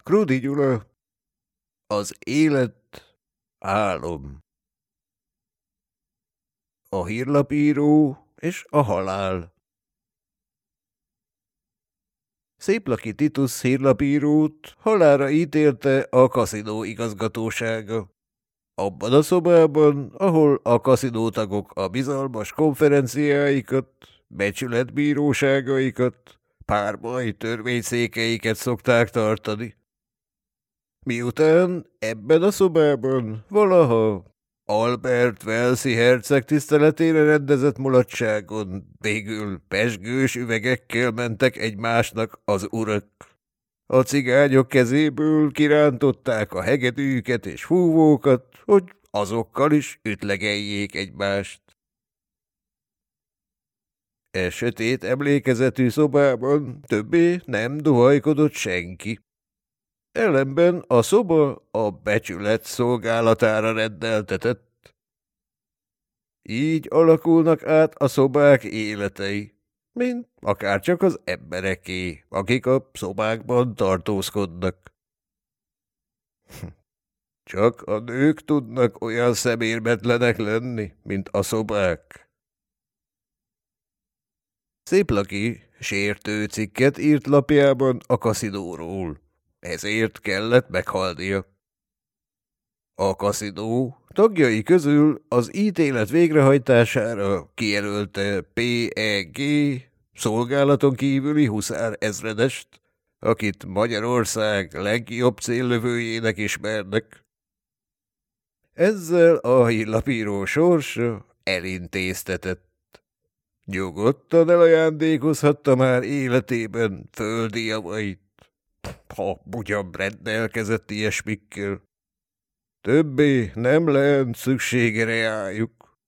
Krudi Gyula. Az élet álom. A hírlapíró és a halál. Széplaki Titus hírlapírót halálra ítélte a kaszinó igazgatósága. Abban a szobában, ahol a kaszinótagok a bizalmas konferenciáikat, becsületbíróságaikat, párbaj törvényszékeiket szokták tartani. Miután ebben a szobában valaha Albert Walesi herceg tiszteletére rendezett mulatságon végül pezsgős üvegekkel mentek egymásnak az urak. A cigányok kezéből kirántották a hegedűket és fúvókat, hogy azokkal is ütlegeljék egymást. E sötét emlékezetű szobában többé nem duhajkodott senki. Ellenben a szoba a becsület szolgálatára rendeltetett. Így alakulnak át a szobák életei, mint akárcsak az embereké, akik a szobákban tartózkodnak. Csak a nők tudnak olyan szemérmetlenek lenni, mint a szobák. Széplaki sértő cikket írt lapjában a kaszinóról. Ezért kellett meghalnia. A kaszinó tagjai közül az ítélet végrehajtására kijelölte P.E.G. szolgálaton kívüli huszár ezredest, akit Magyarország legjobb céllövőjének ismernek. Ezzel a hírlapíró sorsa elintéztetett. Nyugodtan elajándékozhatta már életében földi javait, ha ugyan rendelkezett ilyesmikkel. Többé nem lehet szüksége reájuk.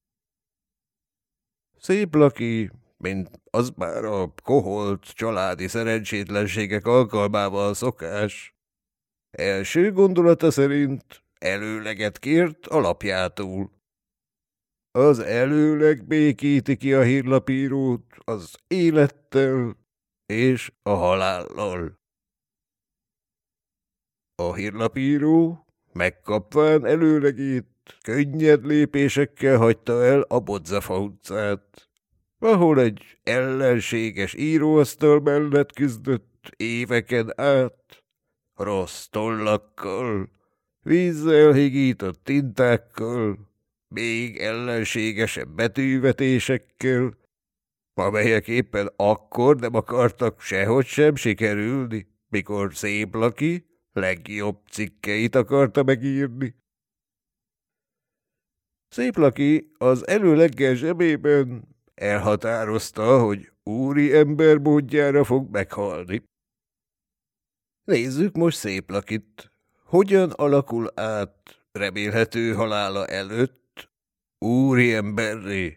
Széplaki, mint az már a koholt családi szerencsétlenségek alkalmával szokás, első gondolata szerint előleget kért a lapjától. Az előleg békíti ki a hírlapírót az élettel és a halállal. A hírlapíró, megkapván előlegét, könnyed lépésekkel hagyta el a Bodzafa utcát, ahol egy ellenséges íróasztal mellett küzdött éveken át, rossz tollakkal, vízzel higított tintákkal, még ellenségesebb betűvetésekkel, amelyek éppen akkor nem akartak sehogy sem sikerülni, mikor Széplaki legjobb cikkeit akarta megírni. Széplaki az előleggel zsebében elhatározta, hogy úri ember módjára fog meghalni. Nézzük most Széplakit. Hogyan alakul át remélhető halála előtt úri emberré?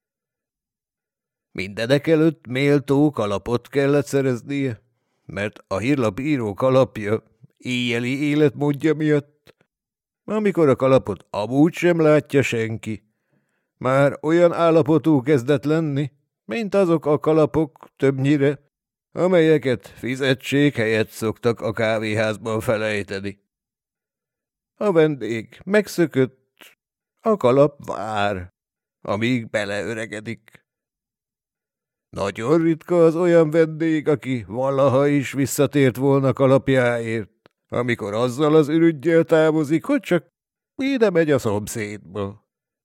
Mindenekelőtt méltó kalapot kellett szereznie, mert a hírlapíró kalapja éjjeli életmódja miatt, amikor a kalapot amúgy sem látja senki, már olyan állapotú kezdett lenni, mint azok a kalapok többnyire, amelyeket fizetség helyett szoktak a kávéházban felejteni. A vendég megszökött, a kalap vár, amíg beleöregedik. Nagyon ritka az olyan vendég, aki valaha is visszatért volna kalapjáért, amikor azzal az ürüggyel távozik, hogy csak ide megy a szomszédba.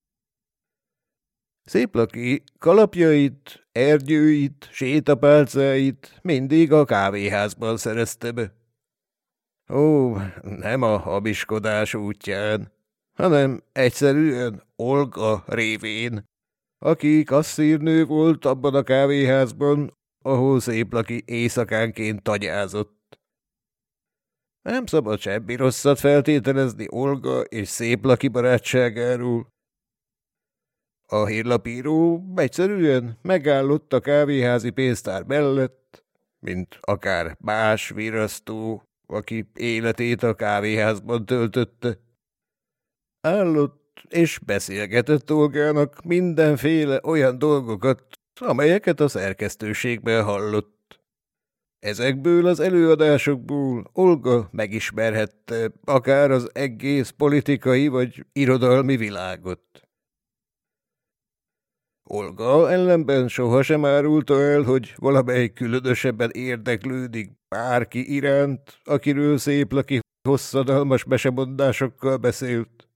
Széplaki kalapjait, ergyőit, sétapálcáit mindig a kávéházban szerezte be. Ó, nem a habiskodás útján, hanem egyszerűen Olga révén, aki kasszírnő volt abban a kávéházban, ahol Széplaki éjszakánként tagyázott. Nem szabad semmi rosszat feltételezni Olga és Széplaki barátságáról. A hírlapíró egyszerűen megállott a kávéházi pénztár mellett, mint akár más virasztó, aki életét a kávéházban töltötte. Állott és beszélgetett Olgának mindenféle olyan dolgokat, amelyeket a szerkesztőségben hallott. Ezekből az előadásokból Olga megismerhette akár az egész politikai vagy irodalmi világot. Olga ellenben sohasem árulta el, hogy valamelyik különösebben érdeklődik bárki iránt, akiről Széplaki hosszadalmas mesemondásokkal beszélt.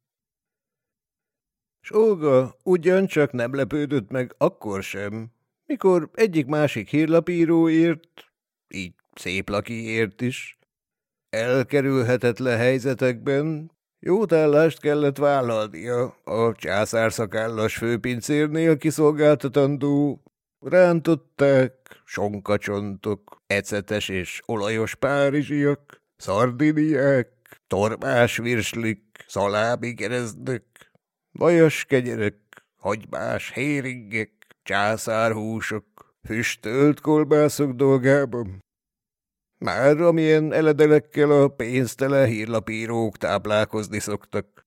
S Olga ugyancsak nem lepődött meg akkor sem, mikor egyik-másik hírlapíróért, így Széplakiért is, elkerülhetetlen helyzetekben jótállást kellett vállalnia a császárszakállas főpincérnél kiszolgáltatandó rántották, sonkacsontok, ecetes és olajos párizsiak, szardiniák, tormás virslik, szalámi keresztnek, vajas kenyerek, hagymás héringek, császárhúsok, füstölt kolbászok dolgában. Már amilyen eledelekkel a pénztelen hírlapírók táplálkozni szoktak.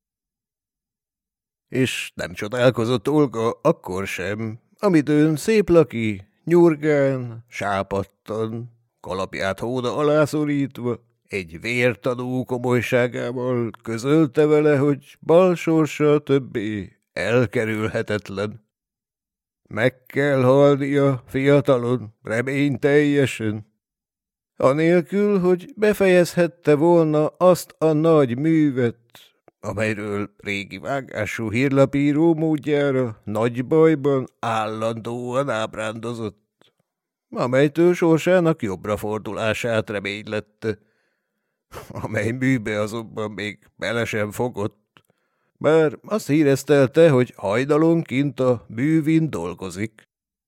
És nem csodálkozott Olga akkor sem, amidőn Széplaki, nyurgán, sápadtan, kalapját hóna alá szorítva, egy vértanú komolyságával közölte vele, hogy bal sorsa többé elkerülhetetlen. Meg kell halnia fiatalon, reményteljesen, anélkül, hogy befejezhette volna azt a nagy művet, amelyről régi vágású hírlapíró módjára nagy bajban állandóan ábrándozott, amelytől sorsának jobbra fordulását reménylette, amely műbe azonban még bele sem fogott, bár azt híresztelte, hogy hajnalonként a művin dolgozik.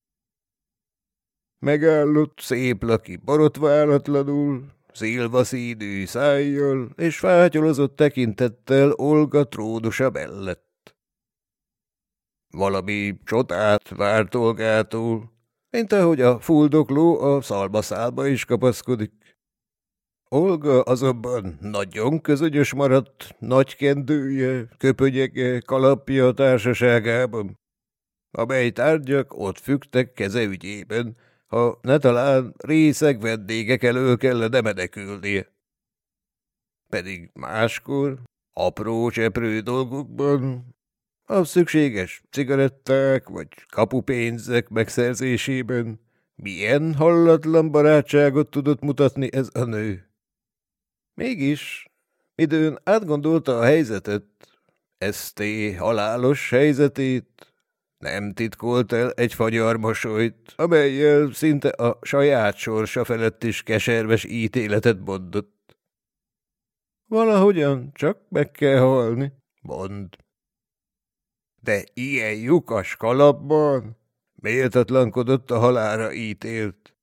Megállott Széplaki borotválatlanul, szilvaszínű szájjal és fátyolozott tekintettel Olga trónusa mellett. Valami csodát várt Olgától, mint ahogy a fuldokló a szalmaszálba is kapaszkodik. Olga azonban nagyon közönyös maradt nagy kendője, köpönyege, kalapja társaságában, amely tárgyak ott függtek keze ügyében, ha ne talán részeg vendégek elől kellene menekülnie. Pedig máskor, apró cseprő dolgokban, a szükséges cigaretták vagy kapupénzek megszerzésében milyen hallatlan barátságot tudott mutatni ez a nő. Mégis, midőn átgondolta a helyzetet, Eszté halálos helyzetét, nem titkolt el egy fagyarmosolyt, amellyel szinte a saját sorsa felett is keserves ítéletet mondott. Valahogyan csak meg kell halni, mond. De ilyen lyukas kalapban méltatlankodott a halálra ítélt.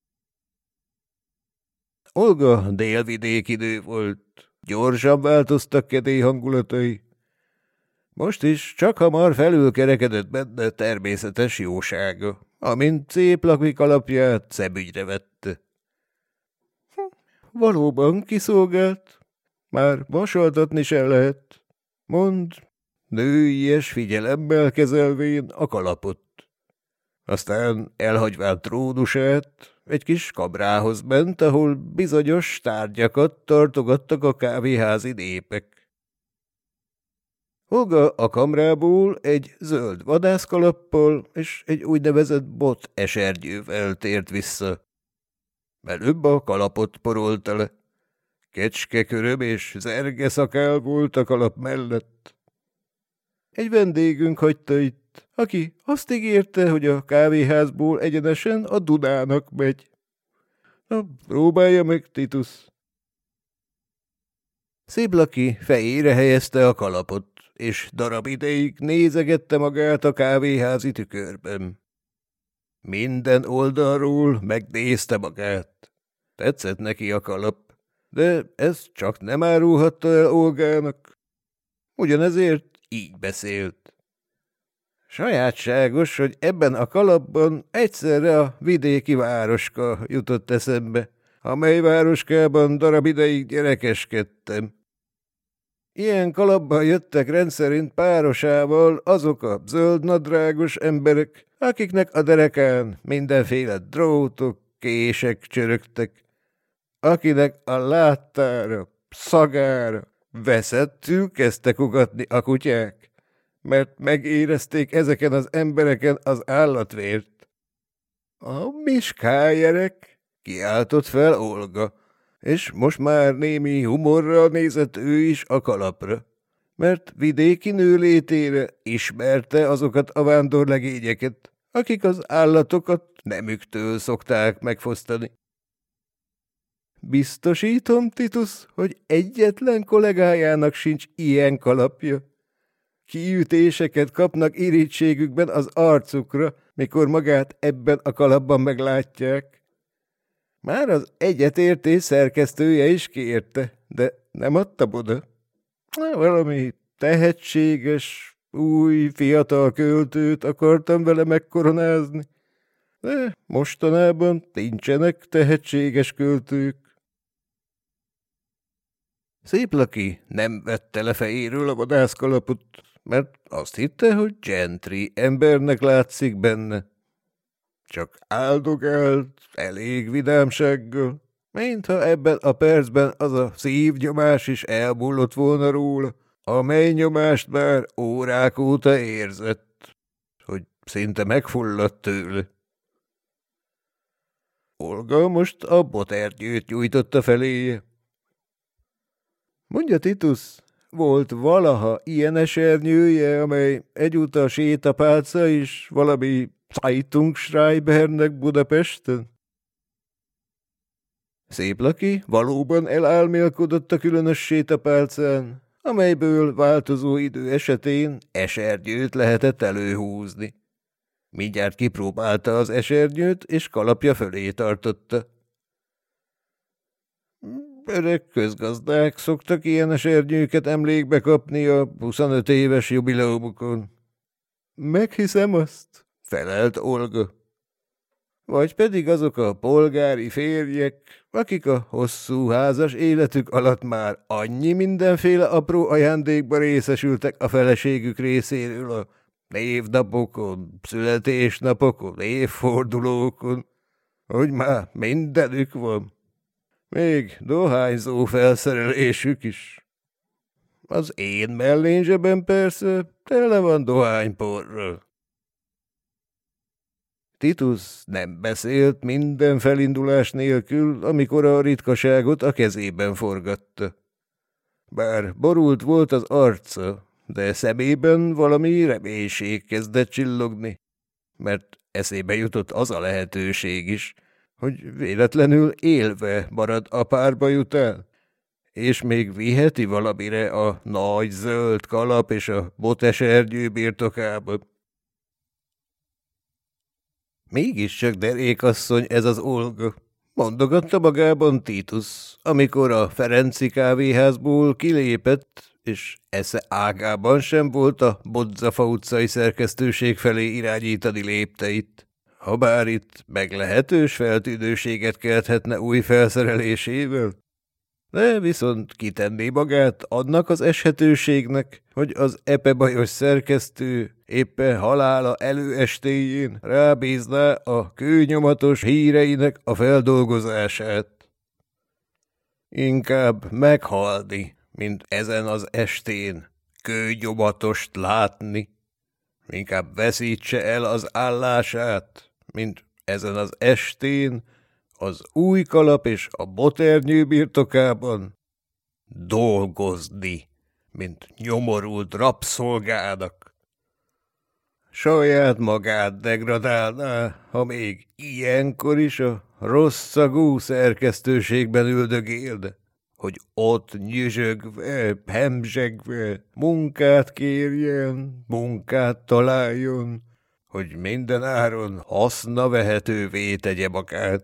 Olga délvidéki nő volt, gyorsan változtak kedély hangulatai. Most is csak hamar felülkerekedett benne természetes jósága, amint Széplaki kalapját szemügyre vette. Valóban kiszolgált, már vasaltatni sem lehet, mond, nőies figyelemmel kezelvén a kalapot. Aztán elhagyván trónusát, egy kis kamrához ment, ahol bizonyos tárgyakat tartogattak a kávéházi népek. Olga a kamrából egy zöld vadászkalappal és egy úgynevezett bot esernyővel tért vissza. Előbb a kalapot porolta le. Kecskeköröm és zergeszakál volt a kalap mellett. Egy vendégünk hagyta itt, aki azt ígérte, hogy a kávéházból egyenesen a Dunának megy. Na, próbálja meg, Titus. Széplaki fejére helyezte a kalapot, és darab ideig nézegette magát a kávéházi tükörben. Minden oldalról megnézte magát. Tetszett neki a kalap, de ezt csak nem árulhatta el Olgának. Ugyanezért így beszélt. Sajátságos, hogy ebben a kalapban egyszerre a vidéki városka jutott eszembe, amely városkában darab ideig gyerekeskedtem. Ilyen kalapban jöttek rendszerint párosával azok a zöldnadrágos emberek, akiknek a derekán mindenféle drótok, kések csörögtek, akinek a láttára, szagára veszettül kezdtek ugatni a kutyák, mert megérezték ezeken az embereken az állatvért. A miskájerek, kiáltott fel Olga, és most már némi humorral nézett ő is a kalapra, mert vidéki nőlétére ismerte azokat a vándorlegényeket, akik az állatokat nemüktől szokták megfosztani. Biztosítom, Titus, hogy egyetlen kollégájának sincs ilyen kalapja. Kiütéseket kapnak irítségükben az arcukra, mikor magát ebben a kalapban meglátják. Már az egyetértés szerkesztője is kérte, de nem adtam oda. Valami tehetséges, új, fiatal költőt akartam vele megkoronázni, de mostanában nincsenek tehetséges költők. Széplaki nem vette le fejéről a vadászkalapot, mert azt hitte, hogy gentry embernek látszik benne. Csak áldogált, elég vidámsággal, mintha ebben a percben az a szívnyomás is elmúlott volna róla, amely nyomást már órák óta érzett, hogy szinte megfulladt tőle. Olga most a botergyőt nyújtotta feléje. Mondja, Titus, volt valaha ilyen esernyője, amely egyúttal sétapálca is valami Zeitungsschreibernek Budapesten? Széplaki valóban elálmélkodott a különös sétapálcán, amelyből változó idő esetén esernyőt lehetett előhúzni. Mindjárt kipróbálta az esernyőt, és kalapja fölé tartotta. Öreg közgazdák szoktak ilyen esernyőket emlékbe kapni a 25 éves jubileumukon. Meghiszem azt, felelt Olga. Vagy pedig azok a polgári férjek, akik a hosszú házas életük alatt már annyi mindenféle apró ajándékba részesültek a feleségük részéről a névnapokon, születésnapokon, évfordulókon, hogy már mindenük van. Még dohányzó felszerelésük is. Az én mellényzsebem persze tele van dohányporral. Titus nem beszélt minden felindulás nélkül, amikor a ritkaságot a kezében forgatta. Bár borult volt az arca, de szemében valami reménység kezdett csillogni, mert eszébe jutott az a lehetőség is, hogy véletlenül élve marad a párba után, és még viheti valamire a nagy zöld kalap és a botesernyő birtokában. Mégiscsak derékasszony ez az Olga, mondogatta magában Titus, amikor a Ferenci kávéházból kilépett, és esze ágában sem volt a Bodzafa utcai szerkesztőség felé irányítani lépteit. Habár itt meglehetős feltűnőséget kelthetne új felszerelésével, de viszont kitenné magát annak az eshetőségnek, hogy az epebajos szerkesztő éppen halála előestéjén rábízná a kőnyomatos híreinek a feldolgozását. Inkább meghalni, mint ezen az estén kőnyomatost látni. Inkább veszítse el az állását, mint ezen az estén az új kalap és a boternyő birtokában dolgozni, mint nyomorult rabszolgának. Saját magát degradálná, ha még ilyenkor is a rosszagú szerkesztőségben üldögélne, hogy ott nyüzsögve, hemzsegve munkát kérjen, munkát találjon, hogy minden áron hasznavehetővé tegye magát.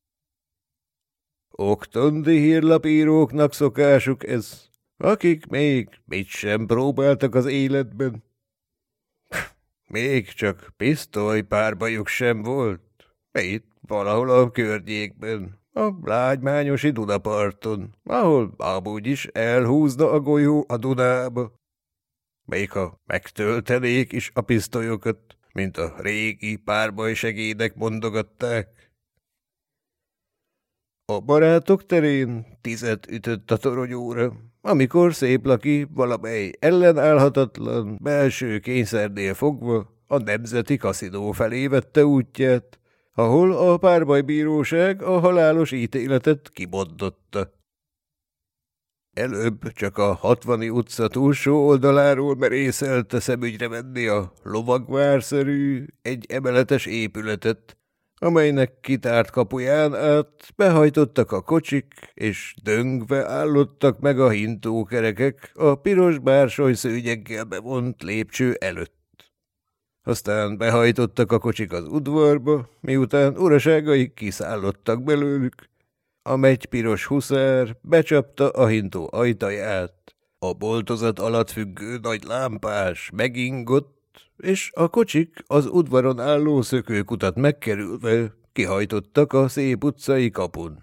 Oktandi hírlapíróknak szokásuk ez, akik még mit sem próbáltak az életben. Még csak pisztolypárbajuk sem volt, itt valahol a környékben, a lágymányosi Dunaparton, ahol amúgy is elhúzna a golyó a Dunába. Még ha megtöltenék is a pisztolyokat, mint a régi párbajsegédek mondogatták. A barátok terén 10 ütött a toronyóra, amikor Széplaki valamely ellenállhatatlan belső kényszernél fogva a Nemzeti Kaszinó felé vette útját, ahol a párbajbíróság a halálos ítéletet kimondott. Előbb csak a 60. utca túlsó oldaláról merészelte szemügyre venni a lovagvárszerű, egy emeletes épületet, amelynek kitárt kapuján át behajtottak a kocsik, és döngve állottak meg a hintókerekek a piros bársony szőnyeggel bevont lépcső előtt. Aztán behajtottak a kocsik az udvarba, miután uraságaik kiszállottak belőlük. A megy-piros huszár becsapta a hintó ajtaját, a boltozat alatt függő nagy lámpás megingott, és a kocsik az udvaron álló szökőkutat megkerülve kihajtottak a szép utcai kapun.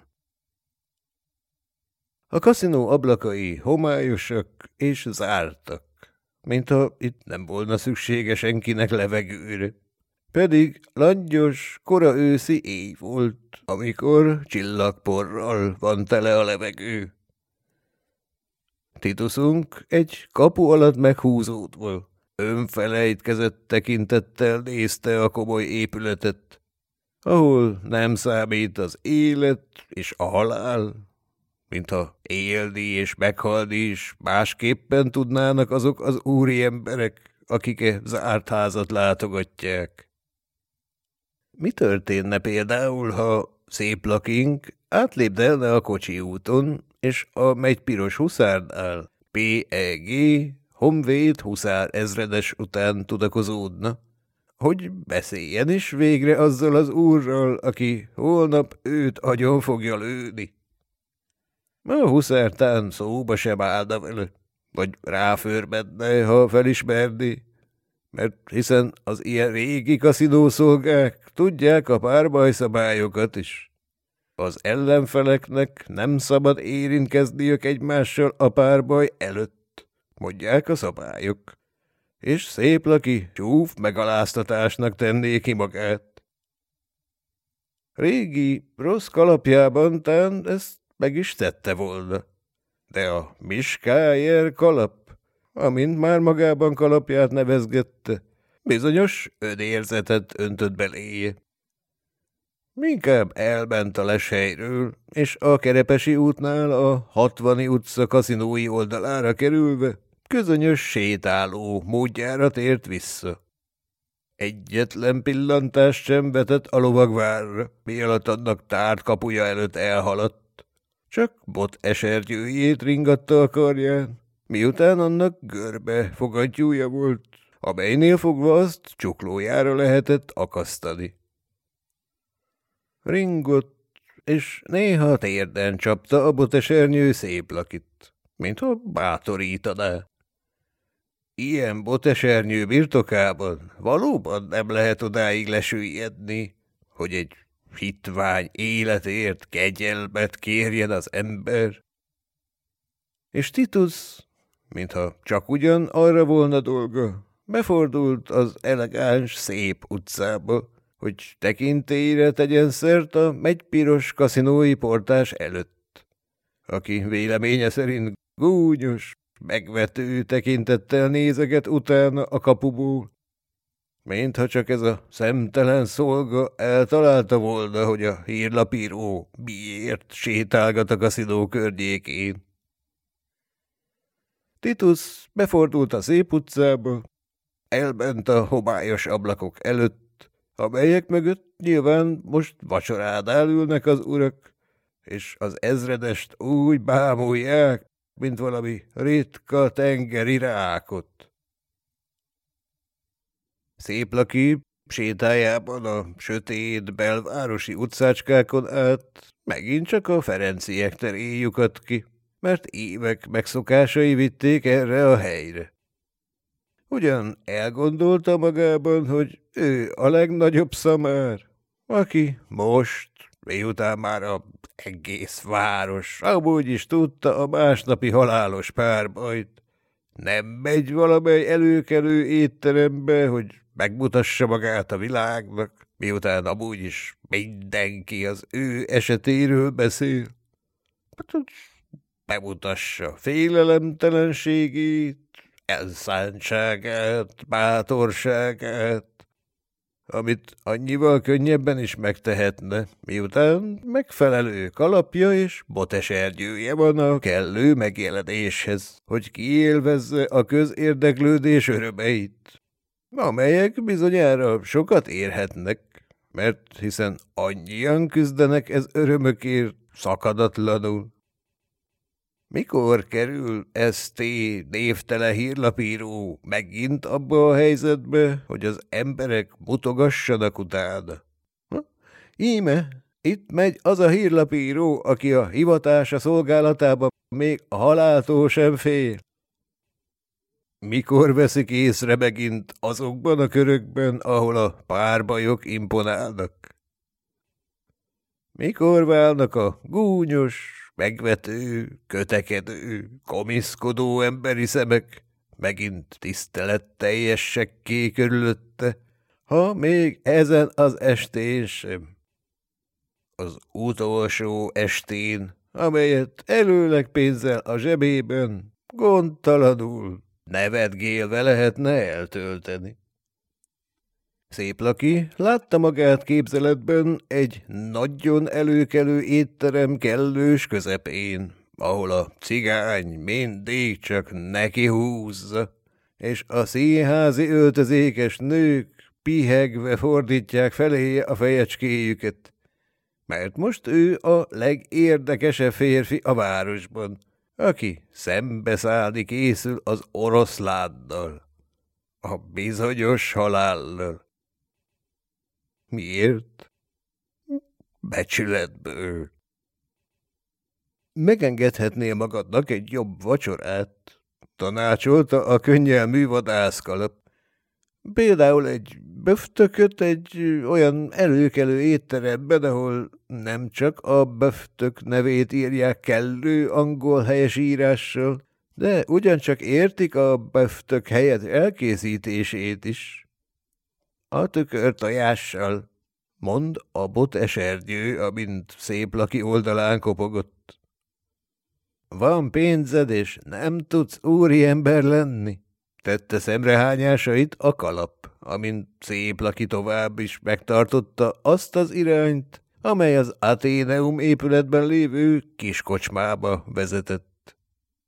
A kaszinó ablakai homályosak és zártak, mintha itt nem volna szüksége senkinek levegőre. Pedig langyos, kora őszi éj volt, amikor csillagporral van tele a levegő. Titusunk egy kapu alatt meghúzódva, önfelejtkezett tekintettel nézte a komoly épületet, ahol nem számít az élet és a halál, mintha élni és meghalni is másképpen tudnának azok az úri emberek, akik zárt házat látogatják. Mi történne például, ha Széplakink átlépdelne a kocsi úton, és a megy-piros huszárnál P.E.G. Honvéd huszár ezredes után tudakozódna, hogy beszéljen is végre azzal az úrral, aki holnap őt agyon fogja lőni. A huszártán szóba sem állna vele, vagy ráfőrbedne, ha felismerni, mert hiszen az ilyen régi kaszinószolgák tudják a párbajszabályokat is. Az ellenfeleknek nem szabad érintkezniük egymással a párbaj előtt, mondják a szabályok, és Széplaki csúf megaláztatásnak tenné ki magát. Régi, rossz kalapjában tán ezt meg is tette volna, de a Miskájer kalap, amint már magában kalapját nevezgette, bizonyos önérzetet öntött beléje. Inkább elment a leshelyről, és a Kerepesi útnál a 60. utca kaszinói oldalára kerülve közönyös sétáló módjára tért vissza. Egyetlen pillantást sem vetett a lovagvárra, mielőtt annak tárt kapuja előtt elhaladt. Csak bot esernyőjét ringatta a karján, miután annak görbe fogantyúja volt, amelynél fogva azt csuklójára lehetett akasztani. Ringott, és néha térden csapta a botesernyő Széplakit, mintha bátorítaná. Ilyen botesernyő birtokában valóban nem lehet odáig lesüllyedni, hogy egy hitvány életért kegyelmet kérjen az ember. És Titus, mintha csak ugyan arra volna dolga, befordult az elegáns, szép utcába, hogy tekintélyre tegyen szert a megy-piros kaszinói portás előtt, aki véleménye szerint gúnyos, megvető tekintettel nézeget utána a kapuból, mintha csak ez a szemtelen szolga eltalálta volna, hogy a hírlapíró miért sétálgat a kaszinó környékén. Titus befordult a szép utcába, elment a homályos ablakok előtt, amelyek mögött nyilván most vacsoránál ülnek az urak, és az ezredest úgy bámulják, mint valami ritka tengeri rákot. Széplaki sétájában a sötét belvárosi utcácskákon át megint csak a Ferenciek terén lyukadt ki, mert évek megszokásai vitték erre a helyre. Ugyan elgondolta magában, hogy ő a legnagyobb szamár, aki most, miután már az egész város amúgy is tudta a másnapi halálos párbajt, nem megy valamely előkelő étterembe, hogy megmutassa magát a világnak, miután amúgy is mindenki az ő esetéről beszél. Hát, hogy bemutassa félelemtelenségét, elszántságát, bátorságát, amit annyival könnyebben is megtehetne, miután megfelelő kalapja és botesergyője van a kellő megjelenéshez, hogy kiélvezze a közérdeklődés örömeit, amelyek bizonyára sokat érhetnek, mert hiszen annyian küzdenek ez örömökért szakadatlanul. Mikor kerül ST névtelen hírlapíró megint abba a helyzetbe, hogy az emberek mutogassanak utána? Íme, itt megy az a hírlapíró, aki a hivatása szolgálatába még a haláltól sem fél. Mikor veszik észre megint azokban a körökben, ahol a párbajok imponálnak? Mikor válnak a gúnyos, megvető, kötekedő, komiszkodó emberi szemek megint tiszteletteljessekké körülötte, ha még ezen az estén sem? Az utolsó estén, amelyet előleg pénzzel a zsebében gondtalanul, nevetgélve lehetne eltölteni. Széplaki látta magát képzeletben egy nagyon előkelő étterem kellős közepén, ahol a cigány mindig csak neki húzza, és a színházi öltözékes nők pihegve fordítják feléje a fejecskéjüket, mert most ő a legérdekesebb férfi a városban, aki szembeszállni készül az oroszlánnal, a bizonyos halállal. Miért? Becsületből. Megengedhetnél magadnak egy jobb vacsorát, tanácsolta a könnyelmű vadászkalap. Például egy böftököt egy olyan előkelő étteremben, ahol nem csak a böftök nevét írják kellő angol helyesírással, de ugyancsak értik a böftök helyet elkészítését is. A tükörtojással, mond a botesergyő, amint Széplaki oldalán kopogott. Van pénzed, és nem tudsz úriember lenni? Tette szemrehányásait a kalap, amint Széplaki tovább is megtartotta azt az irányt, amely az Athéneum épületben lévő kiskocsmába vezetett.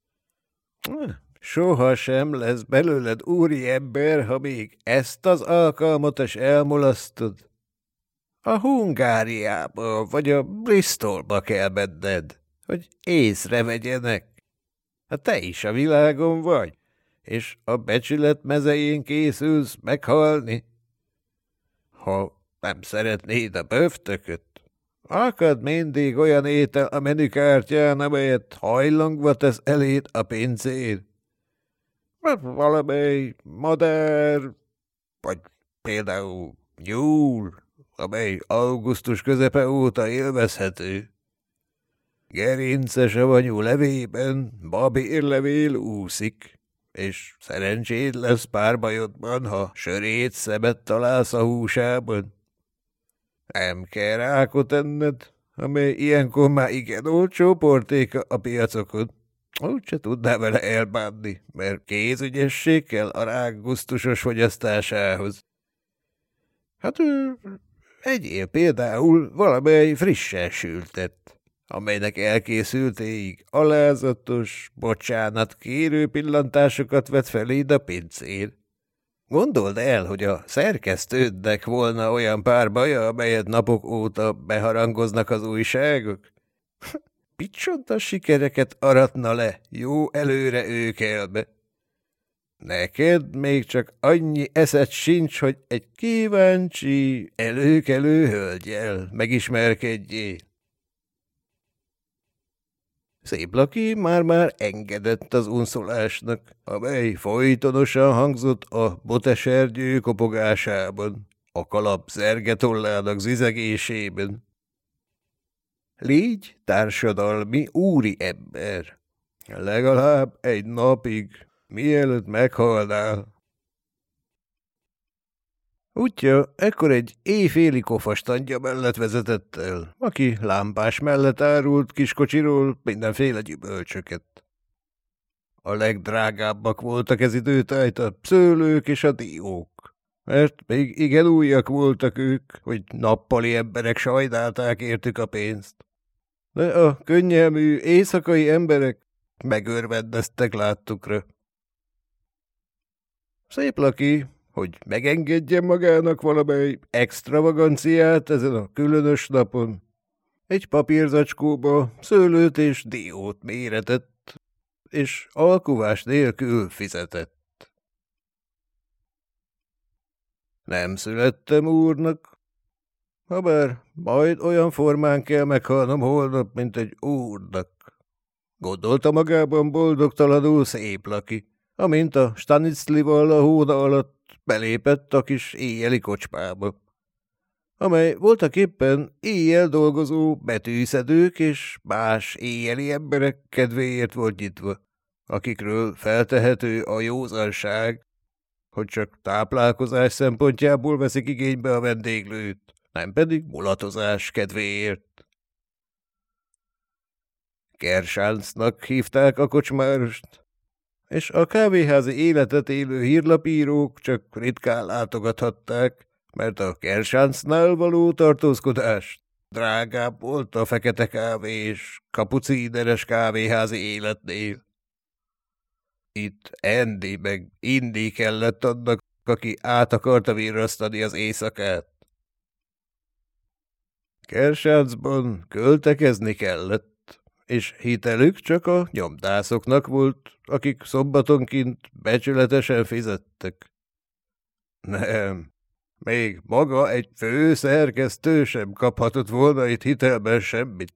Soha sem lesz belőled úriember, ha még ezt az alkalmat is elmulasztod. A Hungáriába vagy a Bristolba kell menned, hogy észrevegyenek. Te is a világon vagy, és a becsület mezején készülsz meghalni. Ha nem szeretnéd a böftököt, akad mindig olyan étel a menükártyán, amelyet hajlongva tesz eléd a pincér. Valamely madár, vagy például nyúl, amely augusztus közepe óta élvezhető. Gerincesavanyú levében babérlevél úszik, és szerencséd lesz párbajodban, ha sörét szemet találsz a húsában. Nem kell rákot enned, amely ilyenkor már igen olcsó portéka a piacokon. Úgyse tudná vele elbánni, mert kézügyesség kell a rák gusztusos fogyasztásához. Egyél például valamely frissen sültet, amelynek elkészültéig alázatos, bocsánatkérő pillantásokat vet feléd a pincér. Gondold el, hogy a szerkesztődnek volna olyan pár baja, amelyet napok óta beharangoznak az újságok? Picsonta sikereket aratna le, jó előre őkelbe. Neked még csak annyi eszed sincs, hogy egy kíváncsi, előkelő hölgyel megismerkedjél. Széplaki már engedett az unszolásnak, amely folytonosan hangzott a botesergyő kopogásában, a kalap zergetollának zizegésében. Légy társadalmi úri ember, legalább egy napig, mielőtt meghalnál. Útja ekkor egy éjféli kofastandja mellett vezetett el, aki lámpás mellett árult kiskocsiról mindenféle gyümölcsöket. A legdrágábbak voltak ez időtájt a szőlők és a diók, mert még igen újak voltak ők, hogy nappali emberek sajdálták értük a pénzt. De a könnyelmű éjszakai emberek megörvendeztek láttukra. Szép laki, hogy megengedjen magának valamely extravaganciát ezen a különös napon. Egy papírzacskóba szőlőt és diót méretett, és alkuvás nélkül fizetett. Nem születtem úrnak, habár majd olyan formán kell meghalnom holnap, mint egy úrnak. Gondolta magában boldogtalanul szép laki, amint a Stanislival a hóna alatt belépett a kis éjjeli kocsmába, amely voltaképpen éjjel dolgozó betűszedők és más éjjeli emberek kedvéért volt nyitva, akikről feltehető a józanság, hogy csak táplálkozás szempontjából veszik igénybe a vendéglőt, nem pedig mulatozás kedvéért. Kersáncnak hívták a kocsmárost, és a kávéházi életet élő hírlapírók csak ritkán látogathatták, mert a Kersáncnál való tartózkodás drágább volt a fekete kávé és kapucíneres kávéházi életnél. Itt Andy meg Indy kellett annak, aki át akarta virrasztani az éjszakát. Kersáncban költekezni kellett, és hitelük csak a nyomdászoknak volt, akik szombatonként becsületesen fizettek. Nem, még maga egy főszerkesztő sem kaphatott volna itt hitelben semmit.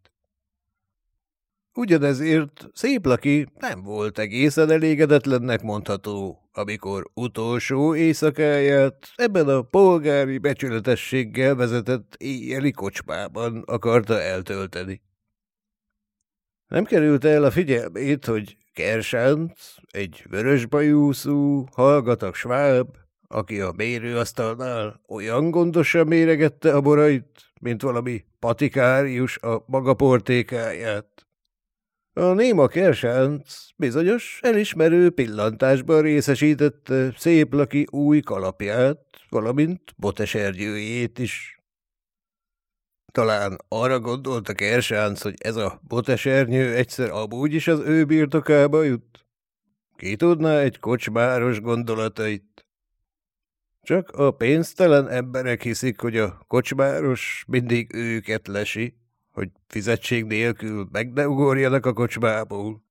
Ugyanezért szép laki nem volt egészen elégedetlennek mondható, amikor utolsó éjszakáját ebben a polgári becsületességgel vezetett éjjeli kocsmában akarta eltölteni. Nem került el a figyelmét, hogy Kersánc, egy vörösbajúszú, hallgatag sváb, aki a mérőasztalnál olyan gondosan méregette a borait, mint valami patikárius a maga portékáját. A néma Kersánc bizonyos elismerő pillantásban részesítette szép laki új kalapját, valamint botesernyőjét is. Talán arra gondolta Kersánc, hogy ez a botesernyő egyszer amúgy is az ő birtokába jut. Ki tudná egy kocsmáros gondolatait? Csak a pénztelen emberek hiszik, hogy a kocsmáros mindig őket lesi, hogy fizetség nélkül meg ne ugorjanak a kocsmából.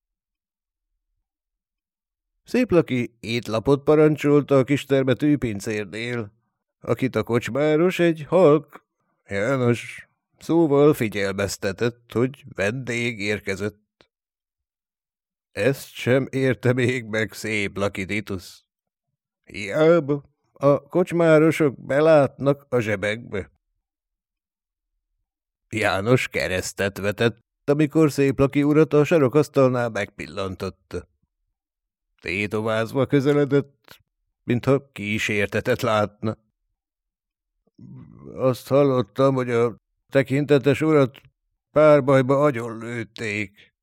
Szép laki étlapot parancsolta a kistermetű pincérnél, akit a kocsmáros egy halk, János, szóval figyelmeztetett, hogy vendég érkezett. Ezt sem érte még meg szép laki Titus. Hiába a kocsmárosok belátnak a zsebekbe. János keresztet vetett, amikor szép laki urat a sarokasztalnál megpillantotta. Tétovázva közeledett, mintha kísértetet látna. Azt hallottam, hogy a tekintetes urat párbajba agyonlőtték.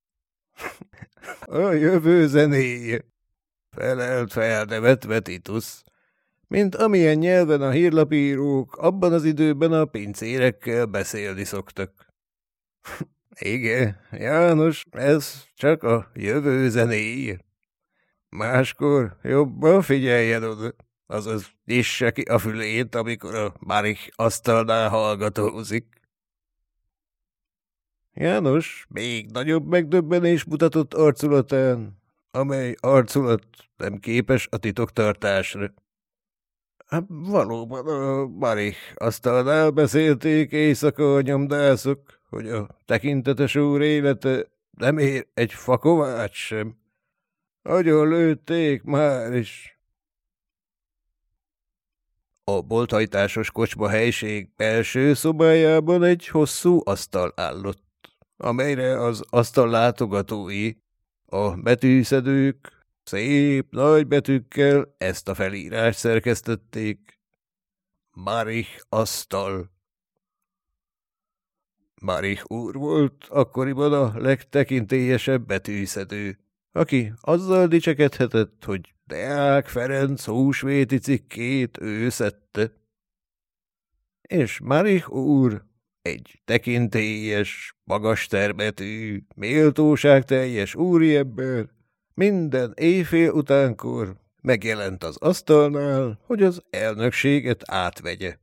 A jövő zenéje, felelt felnevetve Titus, mint amilyen nyelven a hírlapírók abban az időben a pincérekkel beszélni szoktak. Igen, János, ez csak a jövő zenéje. Máskor jobban figyeljen oda, azaz nyisse ki a fülét, amikor a Marich asztalnál hallgatózik. János még nagyobb megdöbbenés mutatott arculatán, amely arculat nem képes a titoktartásra. Valóban a Marich asztalnál beszélték éjszaka a nyomdászok, hogy a tekintetes úr élete nem ér egy fakovács sem. Agyon lőtték már is. A bolthajtásos kocsma helység belső szobájában egy hosszú asztal állott, amelyre az asztal látogatói, a betűszedők, szép nagy betűkkel ezt a felírást szerkesztették. Marich asztal. Marich úr volt akkoriban a legtekintélyesebb betűszedő, aki azzal dicsekedhetett, hogy Deák Ferenc húsvéti cikkét ő szedte. És Marich úr egy tekintélyes, magas termetű, méltóságteljes úriember minden éjfél utánkor megjelent az asztalnál, hogy az elnökséget átvegye.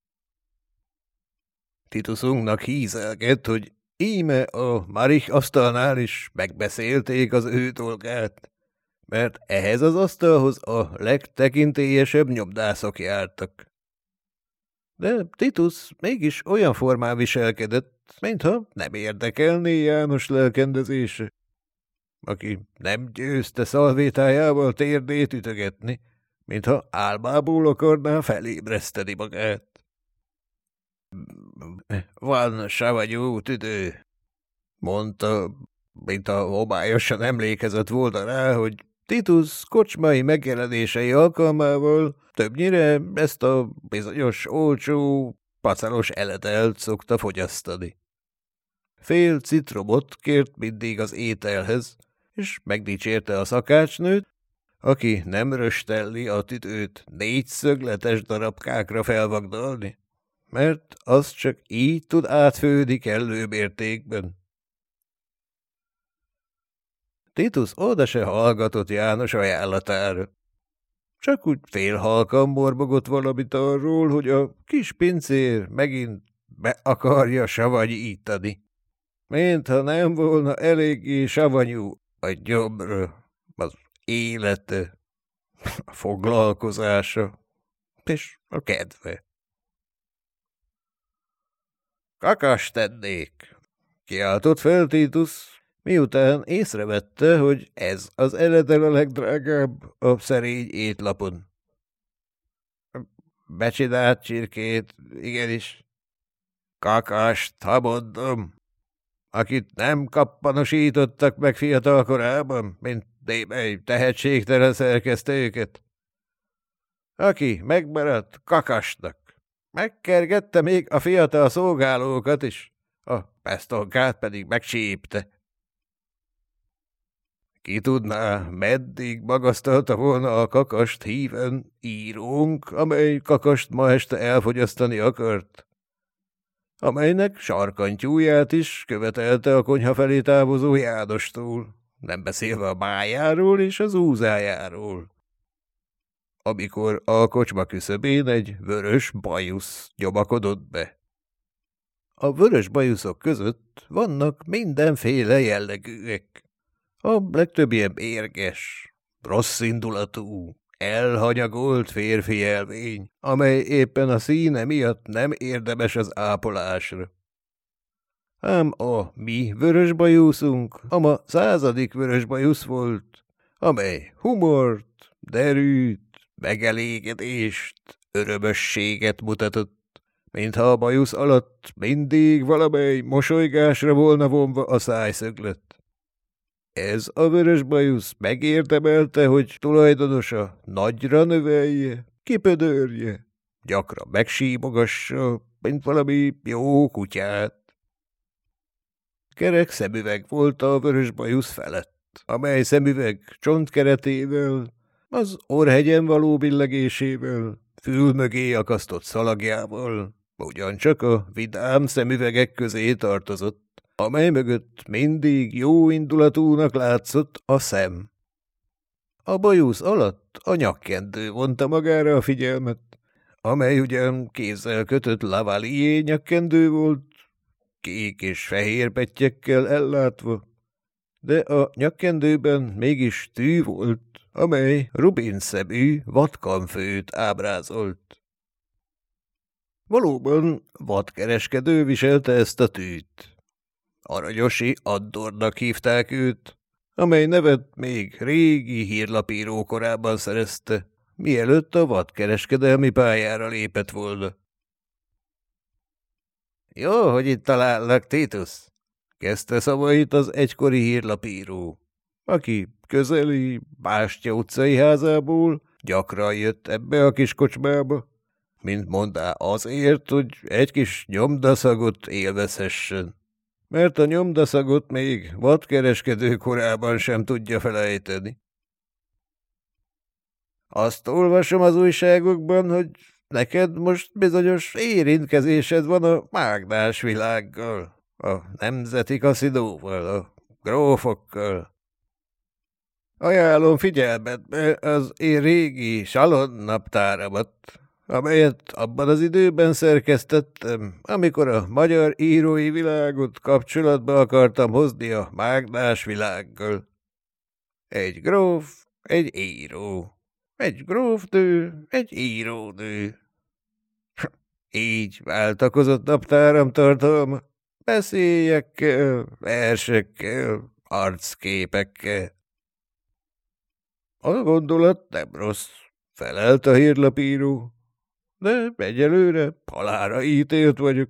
Titusunknak hízelgett, hogy íme a Marich asztalnál is megbeszélték az ő dolgát, mert ehhez az asztalhoz a legtekintélyesebb nyomdászok jártak. De Titus mégis olyan formán viselkedett, mintha nem érdekelné János lelkendezése, aki nem győzte szalvétájával térdét ütögetni, mintha álmából akarná felébreszteni magát. Van savanyú tüdő, mondta, mint a homályosan emlékezett volna rá, hogy Titus kocsmai megjelenései alkalmával többnyire ezt a bizonyos olcsó, pacalos eletelt szokta fogyasztani. Fél citromot kért mindig az ételhez, és megdicsérte a szakácsnőt, aki nem röstelli a tüdőt 4 szögletes darabkákra felvagdalni, mert az csak így tud átfőni kellő mértékben. Titus oda se hallgatott János ajánlatára. Csak úgy félhalkan morbogott valamit arról, hogy a kis pincér megint be akarja savanyítani. Mintha nem volna eléggé savanyú a gyomra, az élete, a foglalkozása és a kedve. Kakast tennék, kiáltott fel Titus, miután észrevette, hogy ez az eledel a legdrágább a szerény étlapon. Becsinált csirkét, igenis. Kakast, ha mondom, akit nem kappanosítottak meg fiatal korában, mint némely tehetségtelen szerkesztőket. Aki megmaradt kakasnak, megkergette még a fiatal szolgálókat is, a pesztonkát pedig megcsípte. Ki tudná, meddig magasztalta volna a kakast híven írónk, amely kakast ma este elfogyasztani akart, amelynek sarkantyúját is követelte a konyha felé távozó Jánostól, nem beszélve a májáról és az úzájáról. Amikor a kocsma küszöbén egy vörös bajusz nyomakodott be. A vörös bajuszok között vannak mindenféle jellegűek. A legtöbb ilyen mérges, rosszindulatú, elhanyagolt férfi jelvény, amely éppen a színe miatt nem érdemes az ápolásra. Ám a mi vörösbajuszunk a ma 100. vörösbajusz volt, amely humort, derűt, megelégedést, örömösséget mutatott, mintha a bajusz alatt mindig valamely mosolygásra volna vonva a szájszöglet. Ez a vörös bajusz megérdemelte, hogy tulajdonosa nagyra növelje, kipödörje, gyakran megsímogassa, mint valami jó kutyát. Kerek szemüveg volt a vörös bajusz felett, amely szemüveg csontkeretével, az orrhegyen való billegésével, fül mögé akasztott szalagjával, ugyancsak a vidám szemüvegek közé tartozott, amely mögött mindig jó indulatúnak látszott a szem. A bajusz alatt a nyakkendő vonta magára a figyelmet, amely ugyan kézzel kötött lavalier nyakkendő volt, kék és fehér pettyekkel ellátva, de a nyakkendőben mégis tű volt, amely rubinszemű vadkanfőt ábrázolt. Valóban vadkereskedő viselte ezt a tűt. Aranyosi Andornak hívták őt, amely nevet még régi hírlapíró korában szerezte, mielőtt a vadkereskedelmi pályára lépett volna. Jó, hogy itt talállak, Titus, kezdte szavait az egykori hírlapíró, aki közeli Bástya utcai házából gyakran jött ebbe a kis kocsmába, mint mondá azért, hogy egy kis nyomdaszagot élvezhessen. Mert a nyomdaszagot még vadkereskedő korában sem tudja felejteni. Azt olvasom az újságokban, hogy neked most bizonyos érintkezésed van a mágnás világgal, a nemzeti kaszinóval, a grófokkal. Ajánlom figyelmetbe az én régi Salon naptáramat, amelyet abban az időben szerkesztettem, amikor a magyar írói világot kapcsolatba akartam hozni a mágnás világgal. Egy gróf, egy író. Egy grófnő, egy írónő. Így váltakozott naptáram tartalma. Beszélyekkel, versekkel, arcképekkel. A gondolat nem rossz, felelt a hírlapíró, de egyelőre halálra ítélt vagyok.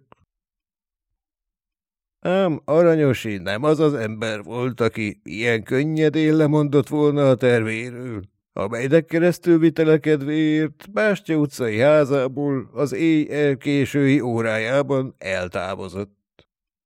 Ám Aranyosi nem az az ember volt, aki ilyen könnyedén lemondott volna a tervéről, amelynek keresztül vitele kedvéért Bástya utcai házából az éjjel késői órájában eltávozott.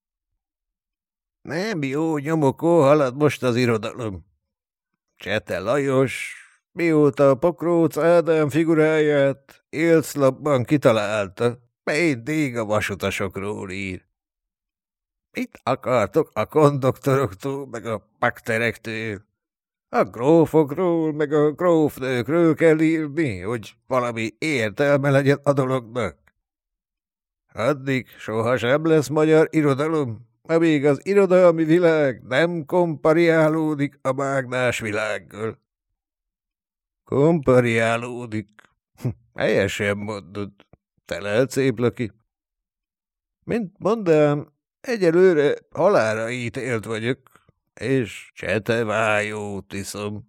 Nem jó nyomokon halad most az irodalom. Csete Lajos, mióta a Pokróc Ádám figuráját élszlapban kitalálta, mindig a vasutasokról ír. Mit akartok a kondoktoroktól, meg a bakterektől? A grófokról, meg a grófnőkről kell írni, hogy valami értelme legyen a dolognak. Addig sohasem lesz magyar irodalom, amíg az irodalmi világ nem kompariálódik a mágnás világgal. Kompariálódik. Helyesen mondod, felelt Széplaki. Mint mondám, egyelőre halálra ítélt vagyok, és csetevájót iszom.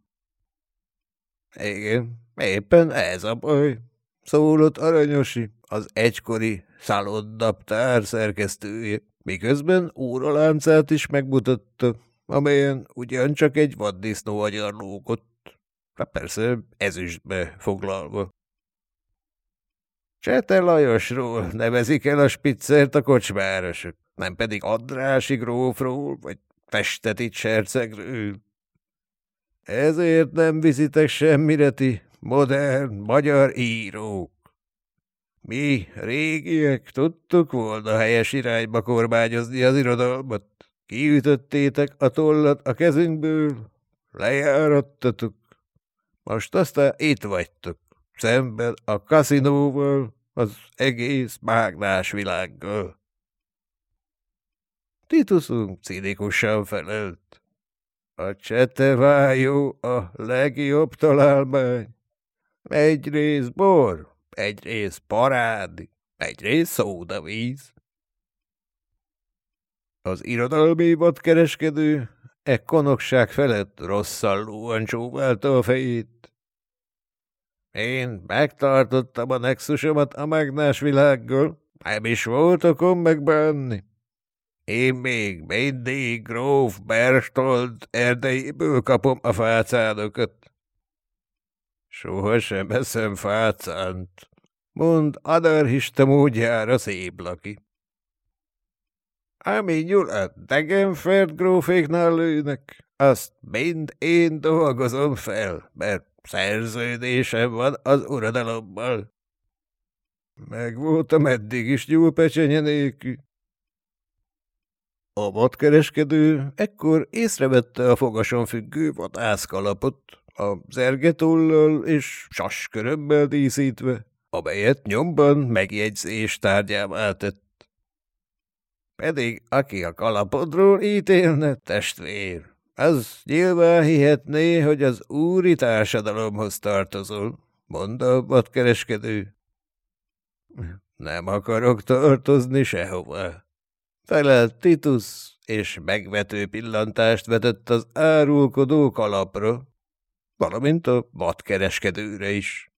Igen, éppen ez a baj, szólott Aranyosi, az egykori szalonnaptár szerkesztője, miközben óraláncát is megmutatta, amelyen ugyancsak egy vaddisznó agyar lógott, persze ezüstbe foglalva. Csete Lajosról nevezik el a spiccert a kocsmárosok, nem pedig Andrássy grófról, vagy Festetics hercegről. Ezért nem viszitek semmire ti modern magyar írók. Mi, régiek, tudtuk volna helyes irányba kormányozni az irodalmat. Kiütöttétek a tollat a kezünkből, lejárattatok. Most aztán itt vagytok, szemben a kaszinóval, az egész mágnás világgal. Tituszunk cinikusan felelt. A csetevájó a legjobb találmány. Egy rész bor, egy rész parádi, egy rész szódavíz. Az irodalmi vadkereskedő konokság felett rosszallóan csóválta a fejét. Én megtartottam a nexusomat a mágnás világgal, nem is volt okom megbánni. Én még mindig gróf Berchtold erdejéből kapom a fácánokat. Sohasem eszem fácánt, mond anarchista módjára Széplaki. Ami nyulat Degenfeld gróféknál lőnek, azt mind én dolgozom fel, mert szerződésem van az uradalommal. Megvoltam eddig is nyúlpecsenye nélkül. A vadkereskedő ekkor észrevette a fogason függő vadászkalapot, a zergetollal és saskörömmel díszítve, amelyet nyomban megjegyzés tárgyává tett. Pedig aki a kalapodról ítélne, testvér, az nyilván hihetné, hogy az úri társadalomhoz tartozol, mondta a vadkereskedő. Nem akarok tartozni sehová, felelt Titusz, és megvető pillantást vetett az árulkodó kalapra, valamint a vadkereskedőre is.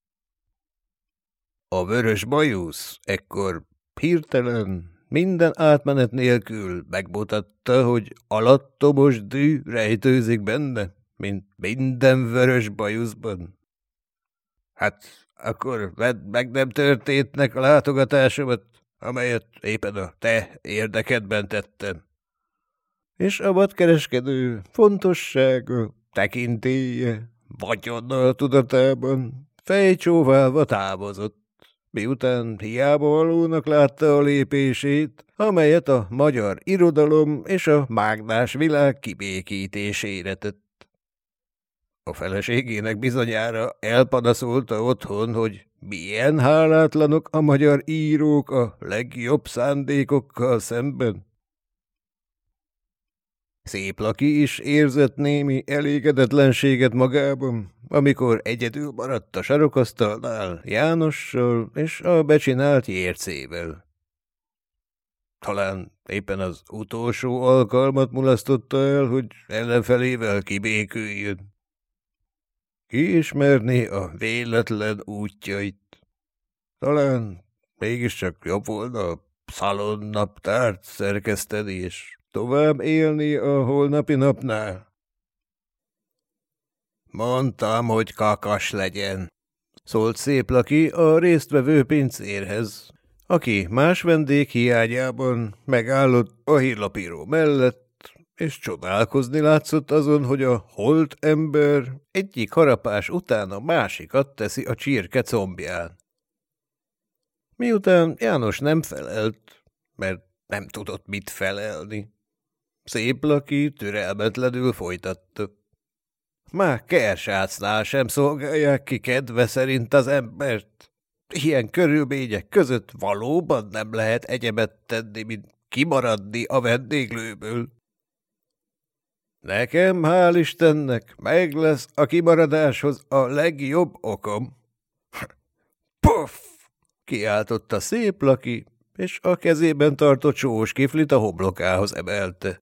A vörös bajusz ekkor hirtelen, minden átmenet nélkül megmutatta, hogy alattomos dű rejtőzik benne, mint minden vörös bajuszban. Hát akkor vedd meg nem történtnek a látogatásomat, amelyet éppen a te érdekedben tettem. És a vadkereskedő fontossága, tekintélye, vagyonnal tudatában fejcsóválva távozott, miután hiába valónak látta a lépését, amelyet a magyar irodalom és a mágnás világ kibékítésére tett. A feleségének bizonyára elpanaszolta otthon, hogy milyen hálátlanok a magyar írók a legjobb szándékokkal szemben. Széplaki is érzett némi elégedetlenséget magában, amikor egyedül maradt a sarokasztalnál Jánossal és a becsinált Jércével. Talán éppen az utolsó alkalmat mulasztotta el, hogy ellenfelével kibéküljön. Ki ismerné a véletlen útjait? Talán mégiscsak jobb volna a szalonnaptárt szerkeszteni, és tovább élni a holnapi napnál. Mondtam, hogy kakas legyen, szólt Széplaki a résztvevő pincérhez, aki más vendég hiányában megállott a hírlapíró mellett, és csodálkozni látszott azon, hogy a holt ember egyik harapás után a másikat teszi a csirke combján. Miután János nem felelt, mert nem tudott mit felelni, Széplaki türelmetlenül folytatta. Már Kersácnál sem szolgálják ki kedve szerint az embert. Ilyen körülmények között valóban nem lehet egyebet tenni, mint kimaradni a vendéglőből. Nekem, hál' Istennek, meg lesz a kimaradáshoz a legjobb okom. Puff! Kiáltotta Széplaki, és a kezében tartott sós kiflit a homlokához emelte.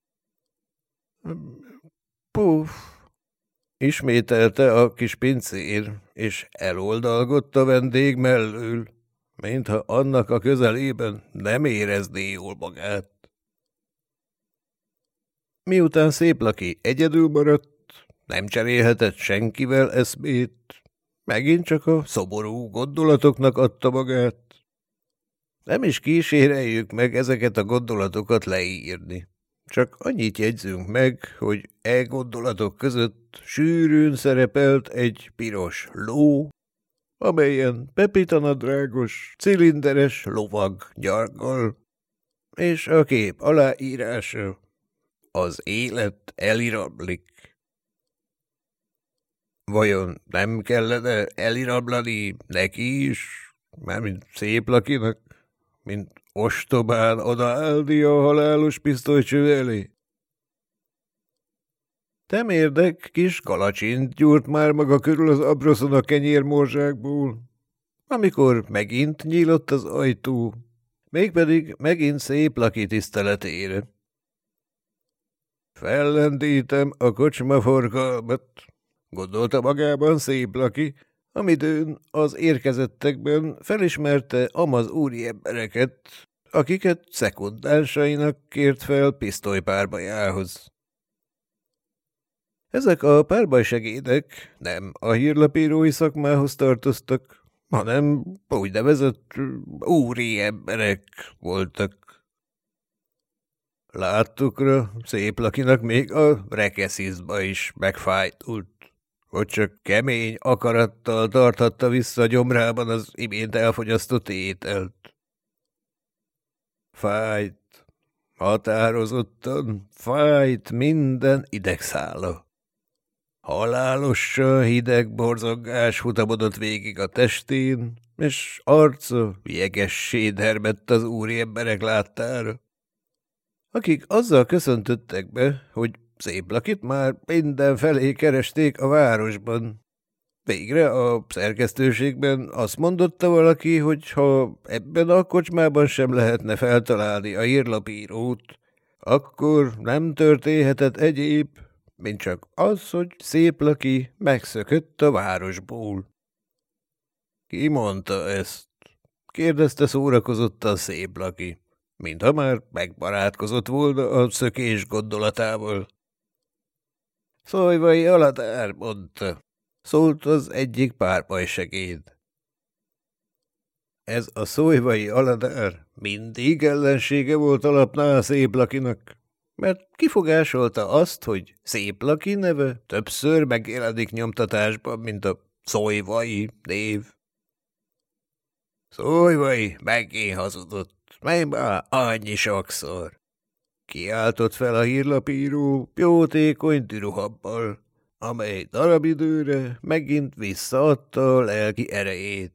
Puff! Ismételte a kis pincér, és eloldalgott a vendég mellől, mintha annak a közelében nem érezné jól magát. Miután Széplaki egyedül maradt, nem cserélhetett senkivel eszmét, megint csak a szomorú gondolatoknak adta magát. Nem is kíséreljük meg ezeket a gondolatokat leírni. Csak annyit jegyzünk meg, hogy gondolatok között sűrűn szerepelt egy piros ló, amelyen pepitanadrágos, cilinderes lovag nyargal, és a kép aláírása: az élet elirablik. Vajon nem kellene elirablani neki is, mármint Széplakinak, mint ostobán odaállni a halálos pisztolycső elé? Temérdek kis kalacsint gyúrt már maga körül az abroszon a kenyérmorzsákból, amikor megint nyílott az ajtó, mégpedig megint Széplaki tiszteletére. Fellendítem a kocsma forgalmat, gondolta magában Széplaki, amidőn az érkezettekben felismerte amaz úri embereket, akiket szekundánsainak kért fel pisztolypárbajjához. Ezek a párbajsegédek nem a hírlapírói szakmához tartoztak, hanem úgynevezett úri emberek voltak. Láttukra Széplakinak még a rekeszizma is megfájdult, hogy csak kemény akarattal tarthatta vissza gyomrában az imént elfogyasztott ételt. Fájt, határozottan fájt minden idegszála. Halálosan hideg borzongás futamodott végig a testén, és arca jegessé dermedt az úri emberek láttára, akik azzal köszöntöttek be, hogy Széplakit már mindenfelé keresték a városban. Végre a szerkesztőségben azt mondotta valaki, hogy ha ebben a kocsmában sem lehetne feltalálni a hírlapírót, akkor nem történhetett egyéb, mint csak az, hogy Széplaki megszökött a városból. Ki mondta ezt? Kérdezte szórakozottan Széplaki, mintha már megbarátkozott volna a szökés gondolatával. Szojvai Aladár, mondta, szólt az egyik párbajsegéd. Ez a Szolyvai Aladár mindig ellensége volt Alapnál Szép Lakinak, mert kifogásolta azt, hogy Szép Laki neve többször megjelenik nyomtatásban, mint a Szolyvai név. Szolyvai megint hazudott, mely már annyi sokszor. Kiáltott fel a hírlapíró jótékony türuhabbal, amely darabidőre megint visszaadta a lelki erejét.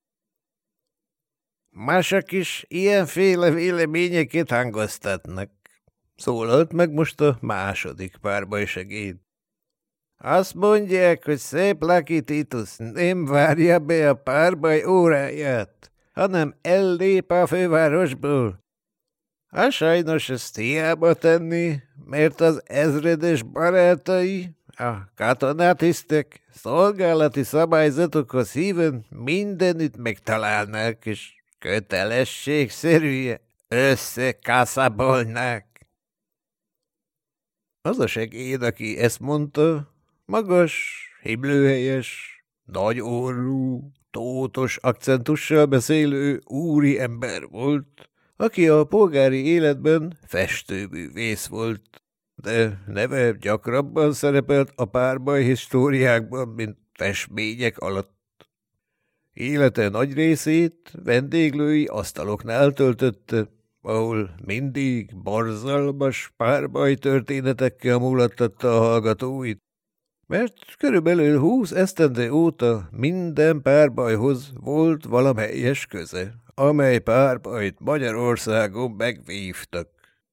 Mások is ilyenféle véleményeket hangoztatnak, szólalt meg most a második párbajsegéd. Azt mondják, hogy Szép Laki Titus nem várja be a párbaj óráját, hanem ellép a fővárosból. Hát sajnos ezt hiába tenni, mert az ezredes barátai, a katonatisztek szolgálati szabályzatokhoz híven mindenütt megtalálnák, és kötelességszerűen összekaszabolnák. Az a segéd, aki ezt mondta, magas, himlőhelyes, nagy orrú, tótos akcentussal beszélő úri ember volt, aki a polgári életben festőművész volt, de neve gyakrabban szerepelt a párbaj históriákban, mint festmények alatt. Élete nagy részét vendéglői asztaloknál töltötte, ahol mindig borzalmas párbaj történetekkel mulattatta a hallgatóit, mert körülbelül 20 esztende óta minden párbajhoz volt valamelyes köze, amely párbajt Magyarországon megvívtak.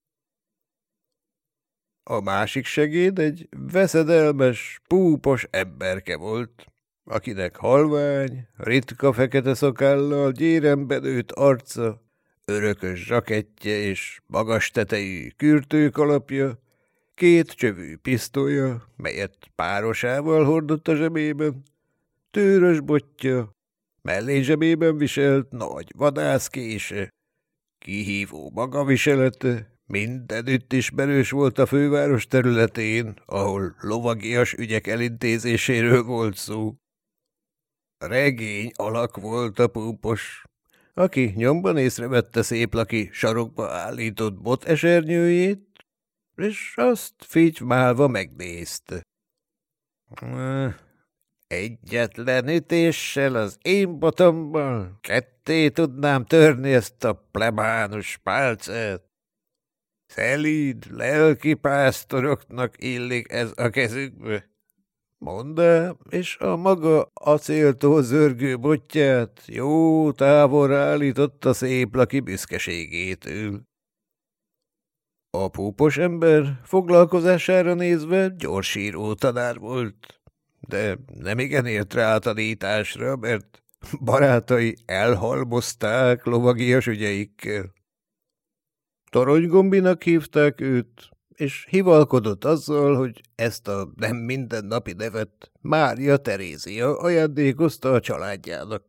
A másik segéd egy veszedelmes, púpos emberke volt, akinek halvány, ritka fekete szakállal gyéren nőtt arca, örökös zsakettje és magas tetejű kürtőkalapja, 2 csövű pisztolya, melyet párosával hordott a zsebében, tőrös botja, mellézsebében viselt nagy vadászkése, kihívó magaviselete, mindenütt ismerős volt a főváros területén, ahol lovagias ügyek elintézéséről volt szó. Regény alak volt a púpos, aki nyomban észrevette Szép Laki sarokba állított botesernyőjét, és azt fitymálva megnézte. Egyetlen ütéssel az én botommal ketté tudnám törni ezt a plebánus pálcát. Szelíd, lelki pásztoroknak illik ez a kezükbe. Mondta, és a maga acéltól zörgő botját jó távolra állította Szép Laki büszkeségétől. A púpos ember foglalkozására nézve gyorsíró tanár volt, de nemigen ért rá a tanításra, mert barátai elhalmozták lovagias ügyeikkel. Toronygombinak hívták őt, és hivalkodott azzal, hogy ezt a nem mindennapi nevet Mária Terézia ajándékozta a családjának.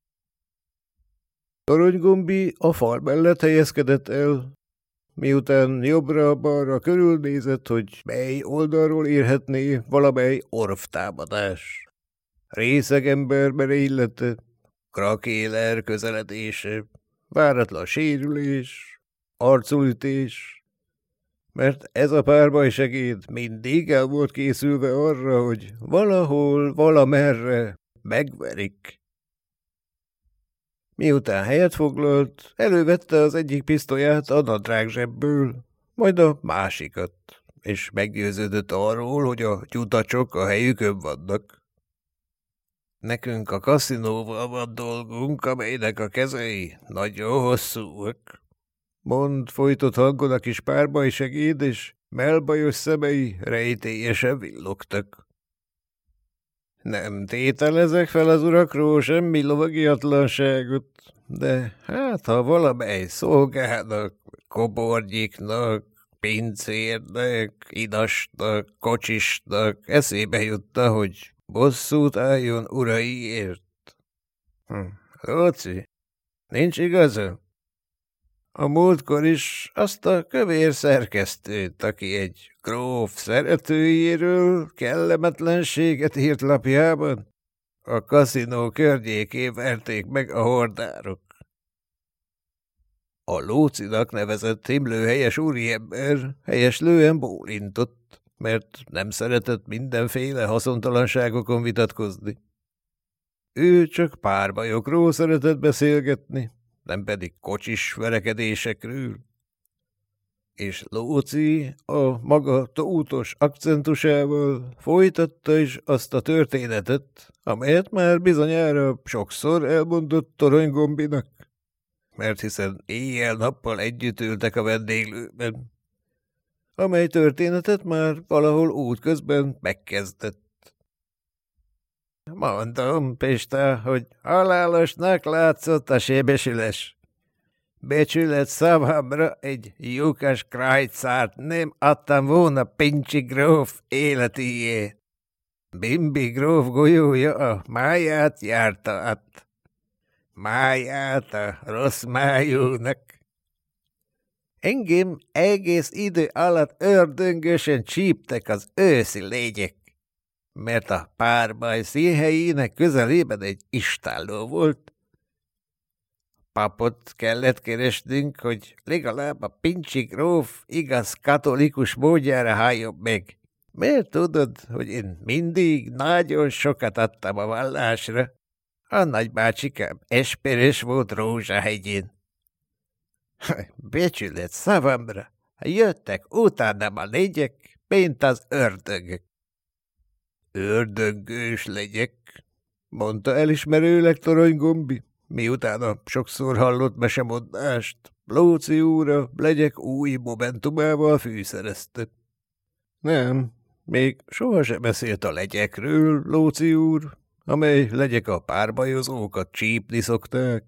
Toronygombi a fal mellett helyezkedett el, miután jobbra-balra körülnézett, hogy mely oldalról érhetné valamely orvtámadás. Részeg ember merénylete, krakéler közeledése, váratlan sérülés, arculütés, mert ez a párbajsegéd mindig el volt készülve arra, hogy valahol, valamerre megverik. Miután helyet foglalt, elővette az egyik pisztolyát a nadrág zsebből, majd a másikat, és meggyőződött arról, hogy a gyutacsok a helyükön vannak. Nekünk a kaszinóval van dolgunk, amelynek a kezei nagyon hosszúak. Mond folytott hangon a kis párbajsegéd, és mellbajos szemei rejtélyesen villogtak. Nem tételezek fel az urakról semmi lovagiatlanságot, de hát ha valamely szolgának, kobornyiknak, pincérnek, idasnak, kocsisnak eszébe jutta, hogy bosszút álljon uraiért. Róci, nincs igaza? A múltkor is azt a kövér szerkesztőt, aki egy gróf szeretőjéről kellemetlenséget írt lapjában, a kaszinó környékén verték meg a hordárok. A Lócinak nevezett himlőhelyes úriember helyeslően bólintott, mert nem szeretett mindenféle haszontalanságokon vitatkozni. Ő csak párbajokról szeretett beszélgetni, nem pedig kocsis verekedésekről. És Lóci a maga tótos akcentusával folytatta is azt a történetet, amelyet már bizonyára sokszor elmondott Toronygombinak, mert hiszen éjjel-nappal együtt ültek a vendéglőben, amely történetet már valahol útközben megkezdett. Mondom, Pista, hogy halálosnak látszott a sebesülés. Becsület szavamra egy lyukas krajcárt nem adtam volna Pincsi gróf életéért. Bimbi gróf golyója a máját járta át. Máját a rossz májúnak. Engem egész idő alatt ördöngösen csíptek az őszi lények, mert a párbaj színhelyének közelében egy istálló volt. Papot kellett keresnünk, hogy legalább a Pincsi gróf igaz katolikus módjára halljon meg. Mert tudod, hogy én mindig nagyon sokat adtam a vallásra. A nagybácsikám esperes volt Rózsahegyén. Becsület szavamra, jöttek utánam a legyek, mint az ördögök. Ördögős legyek, mondta elismerőleg Toronygombi, miután sokszor hallott mesemondást, Lóci úr a legyek új momentumával fűszerezte. Nem, még sohasem beszélt a legyekről, Lóci úr, amely legyek a párbajozókat csípni szokták.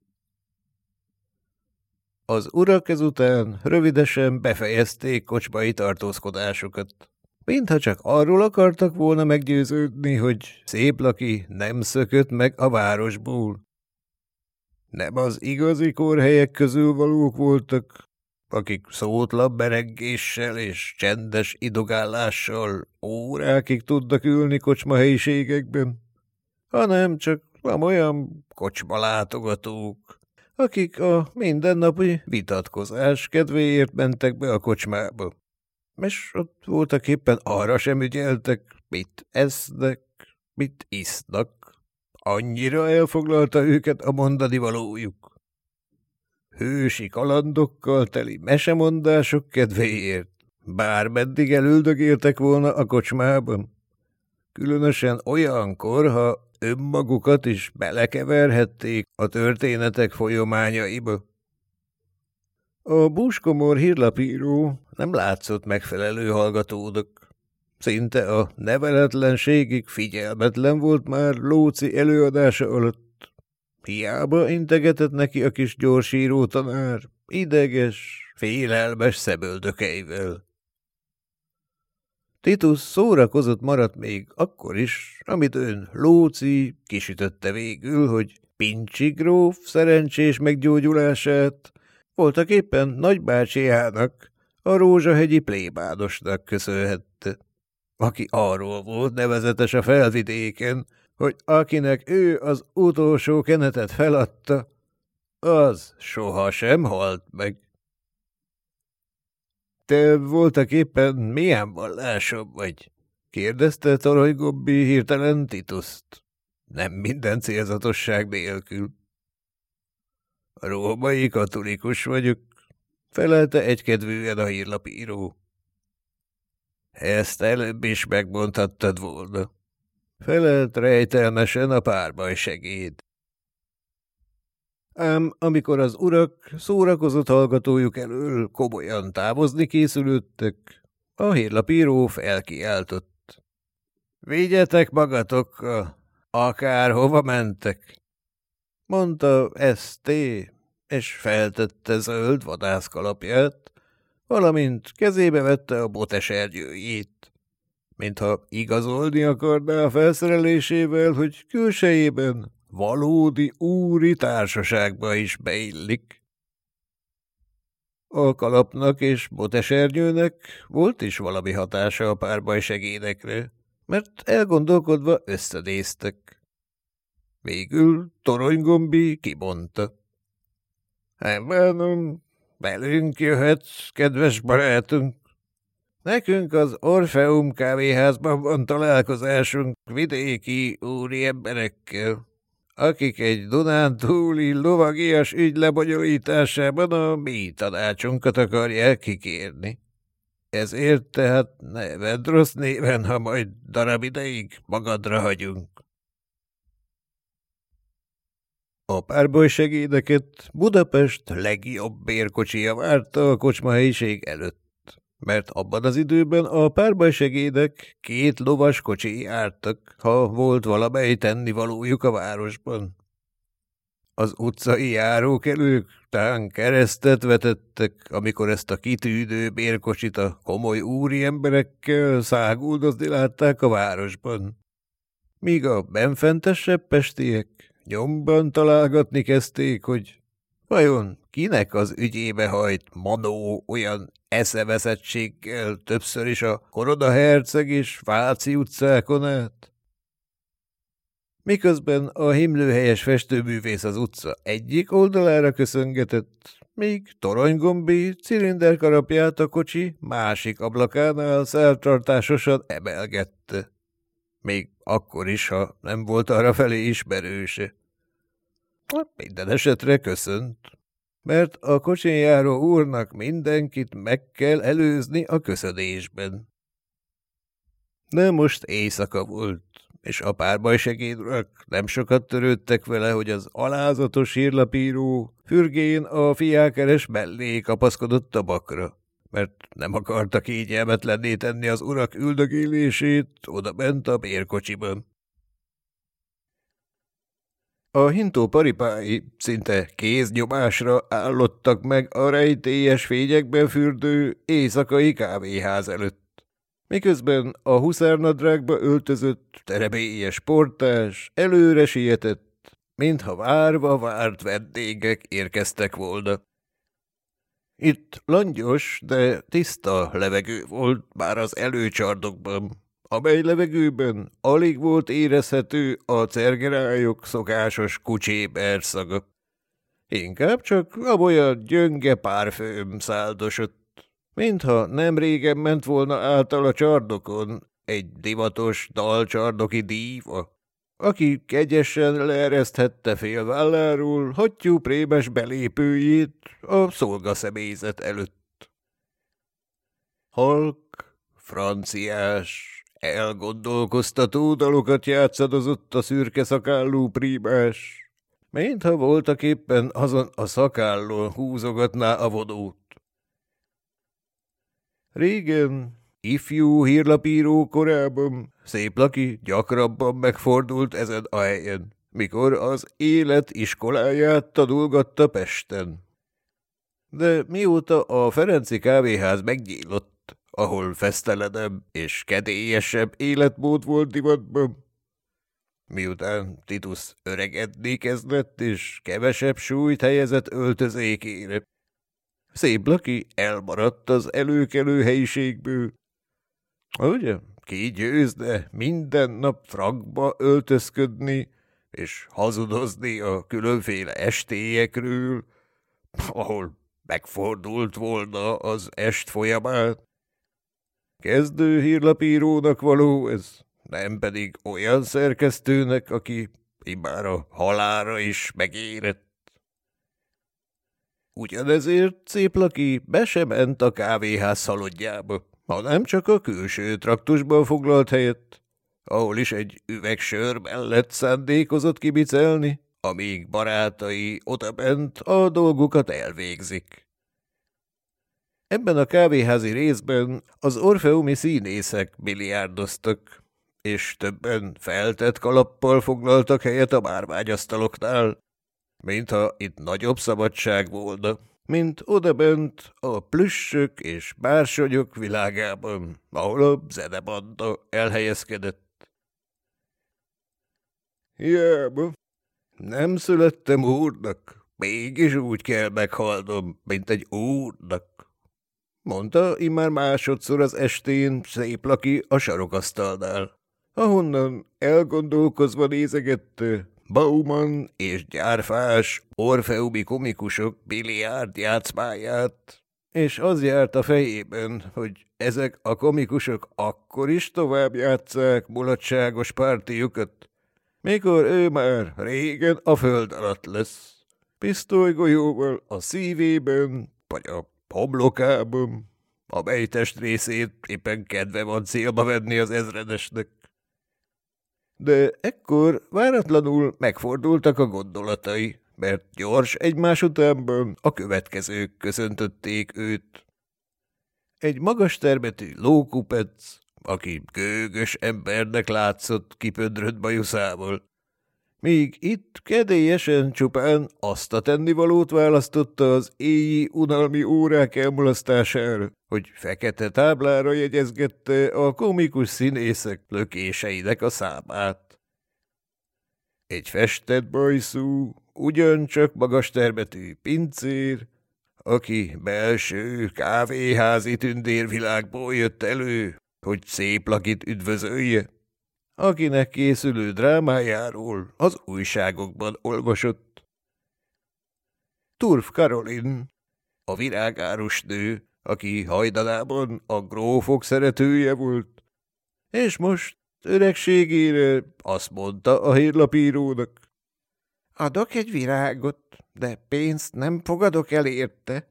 Az urak ezután rövidesen befejezték kocsmai tartózkodásukat. Mintha csak arról akartak volna meggyőződni, hogy Széplaki nem szökött meg a városból. Nem az igazi kórhelyek közül valók voltak, akik szótlan bereggéssel és csendes idogállással órákig tudnak ülni kocsmahelyiségekben, hanem csak olyan kocsmalátogatók, akik a mindennapi vitatkozás kedvéért mentek be a kocsmába, és ott voltak éppen arra sem ügyeltek, mit esznek, mit isznak. Annyira elfoglalta őket a mondani valójuk. Hősi kalandokkal teli mesemondások kedvéért, bármeddig elüldögéltek volna a kocsmában. Különösen olyankor, ha önmagukat is belekeverhették a történetek folyamányaiba. A búskomor hírlapíró nem látszott megfelelő hallgatónak. Szinte a neveletlenségig figyelmetlen volt már Lóci előadása alatt. Hiába integetett neki a kis gyorsíró tanár, ideges, félelmes szemöldökeivel. Titus szórakozott maradt még akkor is, amit ön Lóci kisütötte végül, hogy Pincsi gróf szerencsés meggyógyulását voltaképpen nagybácsijának, a rózsahegyi plébádosnak köszönhette, aki arról volt nevezetes a felvidéken, hogy akinek ő az utolsó kenetet feladta, az sohasem halt meg. Te voltaképpen milyen vallásom vagy? Kérdezte Toronygombi hirtelen Tituszt. Nem minden célzatosság nélkül. Római katolikus vagyok, felelte egykedvűen a hírlapíró. Ezt előbb is megmondhattad volna. Felelt rejtelmesen a párbajsegéd. Ám amikor az urak szórakozott hallgatójuk elől komolyan távozni készülődtek, a hírlapíró felkiáltott. Vigyetek magatokkal, akárhova mentek, mondta ST, és feltette zöld vadászkalapját, valamint kezébe vette a botesernyőjét, mintha igazolni akarná a felszerelésével, hogy külsejében valódi úri társaságba is beillik. A kalapnak és botesernyőnek volt is valami hatása a párbajsegédekre, mert elgondolkodva összenéztek. Végül Toronygombi kibonta. Nem bánom, velünk jöhetsz, kedves barátunk. Nekünk az Orfeum kávéházban van találkozásunk vidéki úri emberekkel, akik egy Dunántúli lovagias ügy lebonyolításában a mi tanácsunkat akarják kikérni. Ezért tehát ne vedd rossz néven, ha majd darab ideig magadra hagyunk. A párbajsegédeket Budapest legjobb bérkocsija várta a kocsmahelyiség előtt, mert abban az időben a párbajsegédek 2 lovas kocsi jártak, ha volt valamely tennivalójuk a városban. Az utcai járókelők tán keresztet vetettek, amikor ezt a kitűnő bérkocsit a komoly úri emberekkel száguldozni látták a városban. Míg a benfentesebb pestiek nyomban találgatni kezdték, hogy vajon kinek az ügyébe hajt Manó olyan eszeveszettséggel többször is a Koronaherceg és Váci utcákon át. Miközben a himlőhelyes festőművész az utca egyik oldalára köszöngetett, míg Toronygombi cilinderkarapját a kocsi másik ablakánál szertartásosan emelgette. Még akkor is, ha nem volt arrafelé ismerőse. Minden esetre köszönt, mert a kocsin járó úrnak mindenkit meg kell előzni a köszönésben. De most éjszaka volt, és a párbajsegédek nem sokat törődtek vele, hogy az alázatos hírlapíró fürgén a fiákeres mellé kapaszkodott a bakra, mert nem akarta kényelmetlenné tenni az urak üldögélését odabent a bérkocsiban. A hintó paripái szinte kéznyomásra állottak meg a rejtélyes fényekben fürdő éjszakai kávéház előtt, miközben a huszárnadrágba öltözött terebélyes portás előre sietett, mintha várva várt vendégek érkeztek volna. Itt langyos, de tiszta levegő volt már az előcsardokban, amely levegőben alig volt érezhető a cergerályok szokásos kucséber szaga. Inkább csak amolyan gyönge párfőm száldosott, mintha nem régen ment volna által a csardokon egy divatos dalcsardoki díva, aki kegyesen leereszthette fél válláról hattyú prémes belépőjét a szolgaszemélyzet előtt. Halk, franciás, elgondolkoztató dalokat játszadozott a szürke szakállú prímás, mintha voltaképpen azon a szakállón húzogatná a vodót. Régen, ifjú hírlapíró korában szép laki gyakrabban megfordult ezen a helyen, mikor az élet iskoláját tanulgatta Pesten. De mióta a Ferenci kávéház megnyílott, ahol fesztelenebb és kedélyesebb életmód volt divatban, miután Titus öregedni kezdett és kevesebb súlyt helyezett öltözékére, szép laki elmaradt az előkelő helyiségből. Ugye, ki győzne minden nap frakkba öltözködni és hazudozni a különféle estélyekről, ahol megfordult volna az est folyamán. Kezdő hírlapírónak való ez, nem pedig olyan szerkesztőnek, aki immár a halálra is megérett. Ugyanezért szép laki be sem ment a kávéház szalonjába, hanem csak a külső traktusban foglalt helyet, ahol is egy üveg sör mellett szándékozott kibicelni, amíg barátai odabent a dolgukat elvégzik. Ebben a kávéházi részben az orfeumi színészek biliárdoztak, és többen feltett kalappal foglaltak helyet a bárványasztaloknál, mintha itt nagyobb szabadság volna, mint odabent a plüssök és bársonyok világában, ahol a zenebanda elhelyezkedett. Hiába, nem születtem úrnak, mégis úgy kell meghalnom, mint egy úrnak, mondta immár másodszor az estén szép laki a sarokasztalnál, ahonnan elgondolkozva nézegette, Bauman és gyárfás orfeumi komikusok biliárd játszmáját, és az járt a fejében, hogy ezek a komikusok akkor is tovább játsszák mulatságos pártiukat, mikor ő már régen a föld alatt lesz, pisztolygolyóval a szívében, vagy a homlokában, amely testrészét éppen kedve van célba venni az ezredesnek. De ekkor váratlanul megfordultak a gondolatai, mert gyors egymás utánban a következők köszöntötték őt. Egy magas termetű lókupec, aki gőgös embernek látszott kipödrött bajuszával, míg itt kedélyesen csupán azt a tennivalót választotta az éji unalmi órák elmulasztására, hogy fekete táblára jegyezgette a komikus színészek lökéseinek a számát. Egy festett bajszú, ugyancsak magas termetű pincér, aki belső kávéházi tündérvilágból jött elő, hogy szép lakit üdvözölje, akinek készülő drámájáról az újságokban olvasott. Turf Karolin, a virágárus nő, aki hajdanában a grófok szeretője volt, és most öregségére azt mondta a hírlapírónak: adok egy virágot, de pénzt nem fogadok el érte.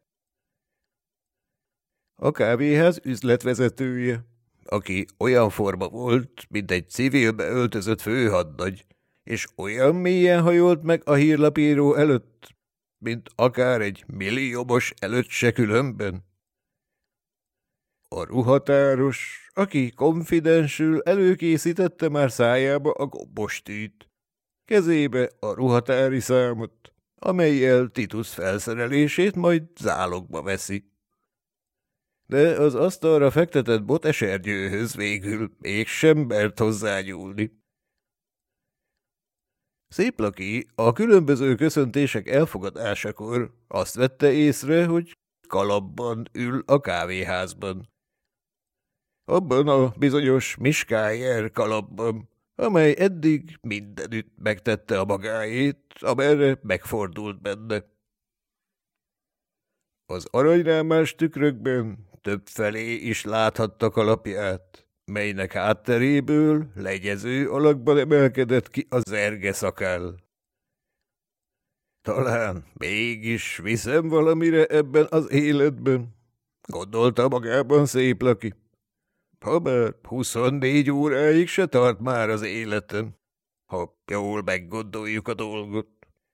A kávéház üzletvezetője, aki olyan forma volt, mint egy civilbe öltözött főhadnagy, és olyan mélyen hajolt meg a hírlapíró előtt, mint akár egy milliómos előtt se különben. A ruhatáros, aki konfidensül előkészítette már szájába a gombostűt, kezébe a ruhatári számot, amellyel Titus felszerelését majd zálogba veszi. De az asztalra fektetett botesernyőhöz végül mégsem mert hozzányúlni. Széplaki a különböző köszöntések elfogadásakor azt vette észre, hogy kalapban ül a kávéházban. Abban a bizonyos Miskájer kalapban, amely eddig mindenütt megtette a magáét, amerre megfordult benne. Az aranyrámás tükrökben többfelé is láthatta kalapját, melynek hátteréből legyező alakban emelkedett ki a zerge szakál. Talán mégis viszem valamire ebben az életben, gondolta magában Széplaki. Habár 24 óráig se tart már az életem, ha jól meggondoljuk a dolgot.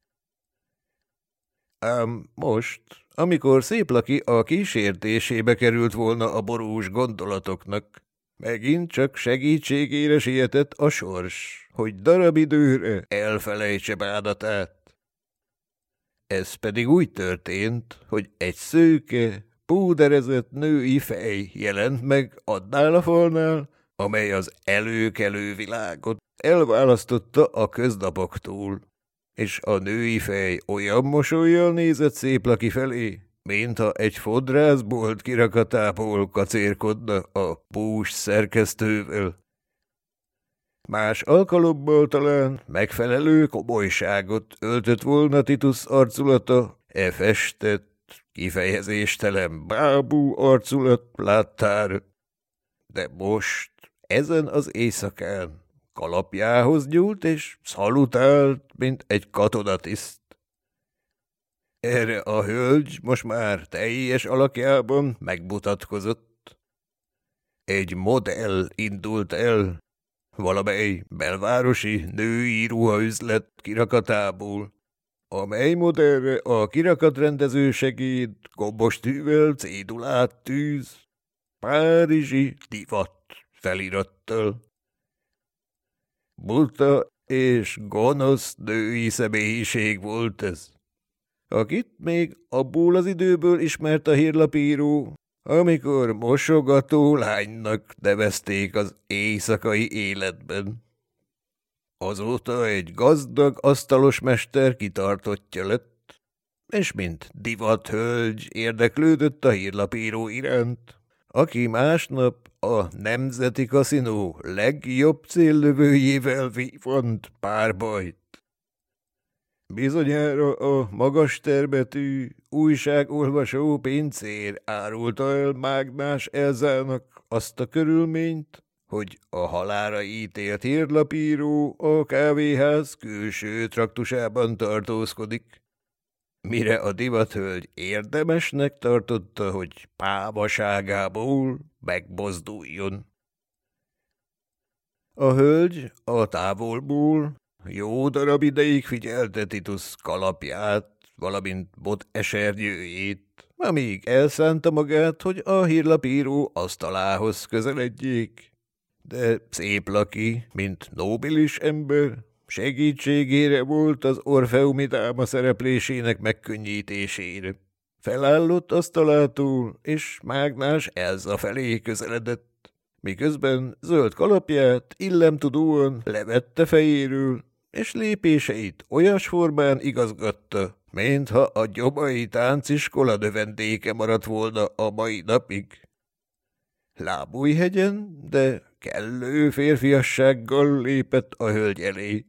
Ám most, amikor Széplaki a kísértésébe került volna a borús gondolatoknak, megint csak segítségére sietett a sors, hogy darabidőre elfelejtse bádatát. Ez pedig úgy történt, hogy egy szőke, púderezett női fej jelent meg annál a falnál, amely az előkelő világot elválasztotta a köznapoktól, és a női fej olyan mosollyal nézett Széplaki felé, mintha egy fodrászbolt kirakatából kacérkodna a bús szerkesztővel. Más alkalommal talán megfelelő komolyságot öltött volna Titus arculata festett, kifejezéstelen bábú arculat láttára. De most, ezen az éjszakán kalapjához nyúlt és szalutált, mint egy katonatiszt. Erre a hölgy most már teljes alakjában megmutatkozott. Egy modell indult el, valamely belvárosi női ruhaüzlet kirakatából, amely modellre a kirakatrendező segéd gombostűvel cédulát tűz, párizsi divat felirattal. Buta és gonosz női személyiség volt ez, akit még abból az időből ismert a hírlapíró, amikor mosogató lánynak nevezték az éjszakai életben. Azóta egy gazdag asztalos mester kitartottja lett, és mint divathölgy érdeklődött a hírlapíró iránt, aki másnap a Nemzeti Kaszinó legjobb céllövőjével vívott párbajt. Bizonyára a magas terbetű újságolvasó pincér árulta el Mágnás Elzának azt a körülményt, hogy a halálra ítélt hírlapíró a kávéház külső traktusában tartózkodik. Mire a divathölgy érdemesnek tartotta, hogy pávaságából megmozduljon. A hölgy a távolból jó darab ideig figyelte Titus kalapját, valamint bot esernyőjét, amíg elszánta magát, hogy a hírlapíró asztalához közeledjék. De szép laki, mint nóbilis ember, segítségére volt az Orfeumi dáma szereplésének megkönnyítésére. Felállott asztalától, és Mágnás Elza felé közeledett, miközben zöld kalapját illemtudóan levette fejéről, és lépéseit olyas formán igazgatta, mintha a gyobai tánciskola növendéke maradt volna a mai napig. Lábújhegyen, de kellő férfiassággal lépett a hölgy elé.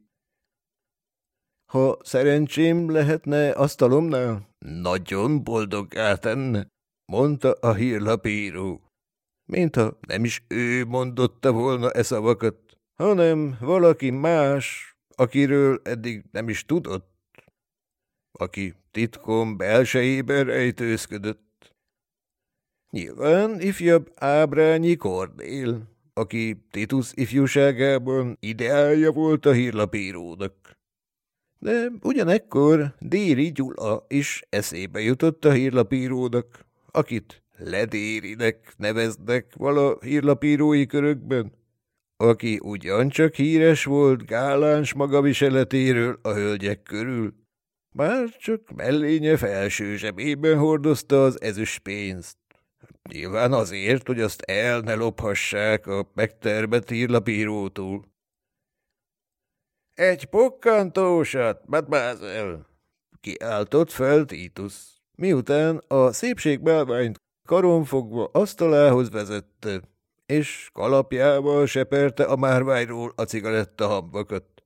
Ha szerencsém lehetne asztalomnál, nagyon boldoggá tenne, mondta a hírlapíró, mintha nem is ő mondotta volna e szavakat, hanem valaki más, akiről eddig nem is tudott, aki titkon belsejében rejtőzködött. Nyilván ifjabb Ábrányi Kornél, aki Titus ifjúságában ideálja volt a hírlapírónak. De ugyanekkor Déri Gyula is eszébe jutott a hírlapírónak, akit Ledérinek neveznek vala hírlapírói körökben, aki ugyancsak híres volt gáláns magaviseletéről a hölgyek körül, bár csak mellénye felső zsebében hordozta az ezüstpénzt. Nyilván azért, hogy azt el ne lophassák a megtermett hírlapírótól. Egy pokkantósat, mademoiselle! Kiáltott fel Titus, miután a szépségbálványt karonfogva asztalához vezette, és kalapjával seperte a márványról a cigarettahamvakat.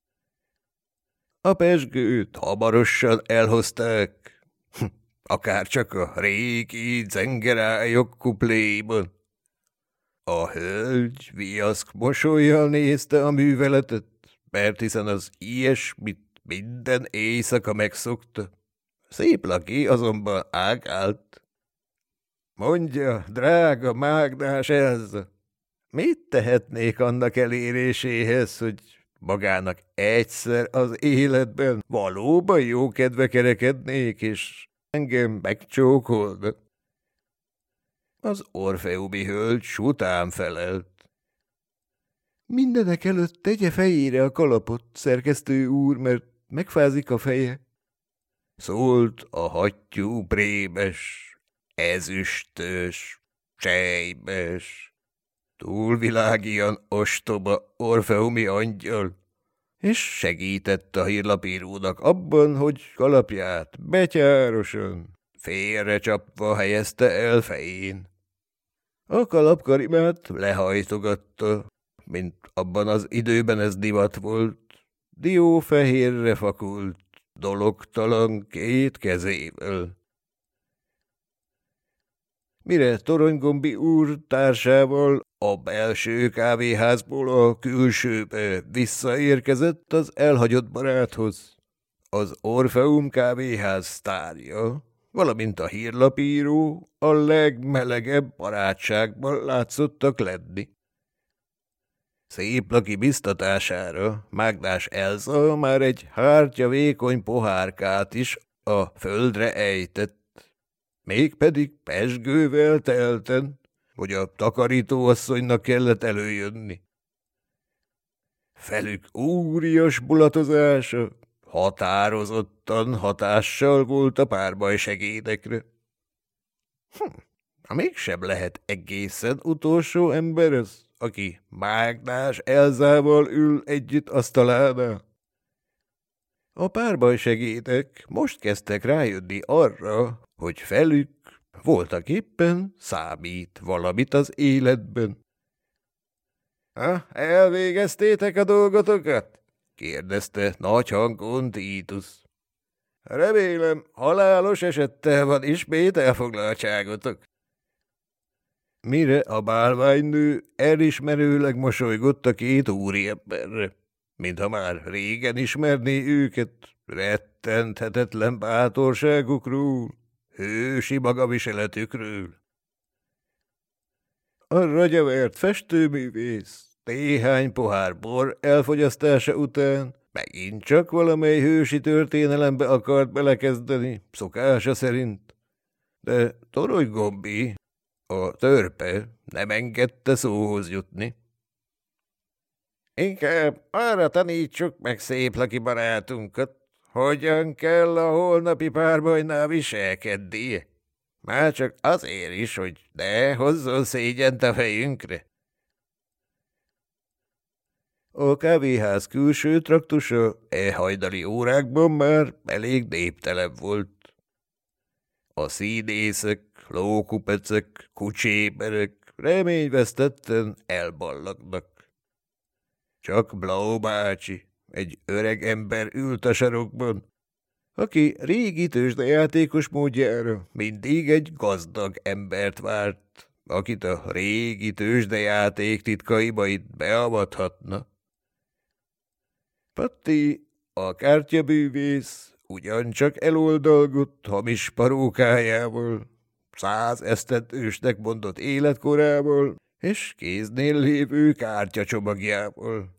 A pezsgőt hamarosan elhozták, akárcsak a régi zengerályok kupléiban. A hölgy viaszk mosollyal nézte a műveletet, mert hiszen az ilyesmit minden éjszaka megszokta. Szép laki azonban ágált. Mondja, drága Mágnás Elza, mit tehetnék annak eléréséhez, hogy magának egyszer az életben valóban jó kedve kerekednék, és engem megcsókolna? Az orfeumi hölgy sután felelt. Mindenek előtt tegye fejére a kalapot, szerkesztő úr, mert megfázik a feje. Szólt a hattyú prémes, ezüstös, sejmes, túlvilágian ostoba orfeumi angyal, és segített a hírlapírónak abban, hogy kalapját betyárosan, félrecsapva helyezte el fején. A kalapkarimát lehajtogatta, mint abban az időben ez divat volt, diófehérre fakult, dologtalan két kezével. Mire Toronygombi úr társával a belső kávéházból a külsőbe visszaérkezett az elhagyott baráthoz, az Orfeum kávéház sztárja, valamint a hírlapíró a legmelegebb barátságban látszottak lenni. Szép laki biztatására Mágnás Elza már egy hártya vékony pohárkát is a földre ejtett, mégpedig pezsgővel telten, hogy a takarítóasszonynak kellett előjönni. Felük úrias bulatozása határozottan hatással volt a párbajsegédekre. Mégsem lehet egészen utolsó ember az, aki Mágnás Elzával ül együtt asztalánál. A párbajsegédek most kezdtek rájönni arra, hogy felük voltaképpen számít valamit az életben. Elvégeztétek a dolgotokat? Kérdezte nagy hangon Titus. Remélem, halálos esettel van ismét elfoglaltságotok. Mire a bálványnő elismerőleg mosolygott a két úriemberre, mintha már régen ismerné őket rettenthetetlen bátorságukról, hősi magaviseletükről. A ragyavert festőművész néhány pohár bor elfogyasztása után megint csak valamely hősi történelembe akart belekezdeni, szokása szerint, de Torony-Gombi, a törpe, nem engedte szóhoz jutni. Inkább arra tanítsuk meg Széplaki barátunkat, hogyan kell a holnapi párbajnál viselkednie. Már csak azért is, hogy ne hozzon szégyent a fejünkre. A kávéház külső traktusa hajnali órákban már elég néptelen volt. A színészek, lókupecek, kucséberek reményvesztetten elballagnak. Csak Blau bácsi, egy öreg ember ült a sarokban, aki régi tőzsdejátékos módjára mindig egy gazdag embert várt, akit a régi tőzsdejáték titkaiba itt beavathatna. Patti, a kártyabűvész, ugyancsak eloldalgott hamis parókájával, 100 esztendősnek mondott életkorával és kéznél lévő kártyacsomagjával.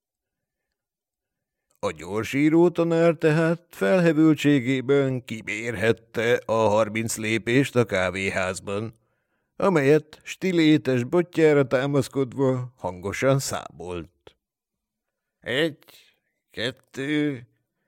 A gyorsíró tanár tehát felhevültségében kibérhette a 30 lépést a kávéházban, amelyet stilétes botjára támaszkodva hangosan számolt. 1, 2,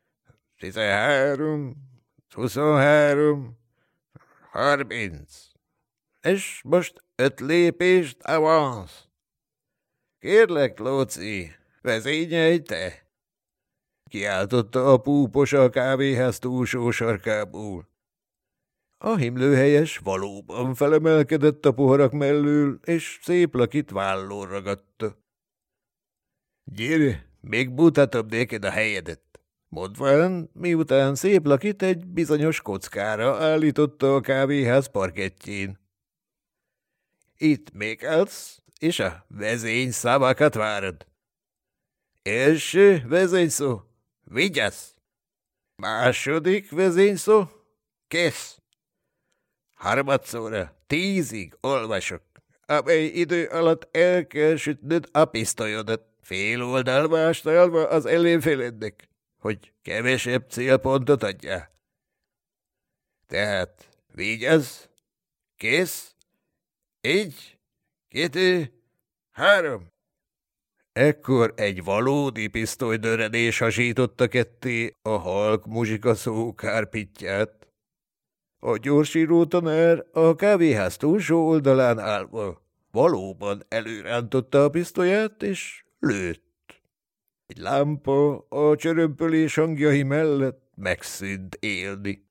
13, 23, 30. És most 5 lépést avance. Kérlek, Lóci, vezényelj te! Kiáltotta a púpos a kávéház túlsó sarkából. A himlőhelyes valóban felemelkedett a poharak mellől, és Széplakit vállón ragadta. Gyere, még mutatom néked a helyedet, mondván, miután Széplakit egy bizonyos kockára állította a kávéház parkettjén. Itt még állsz, és a vezény szavakat várod. Első vezényszó, vigyázz! Második vezényszó, kész! Harmadszóra 10-ig olvasok, amely idő alatt el kell sütnöd a pisztolyodat, fél oldalba állva az ellenfelednek, hogy kevesebb célpontot adja. Tehát vigyázz, kész, 1, 2, 3. Ekkor egy valódi pisztolydöredés hasította ketté a halk muzsikaszó kárpitját. A gyorsíró tanár a kávéház túlsó oldalán állva valóban előrántotta a pisztolyát, és lőtt. Egy lámpa a csörömpölés hangjai mellett megszűnt élni.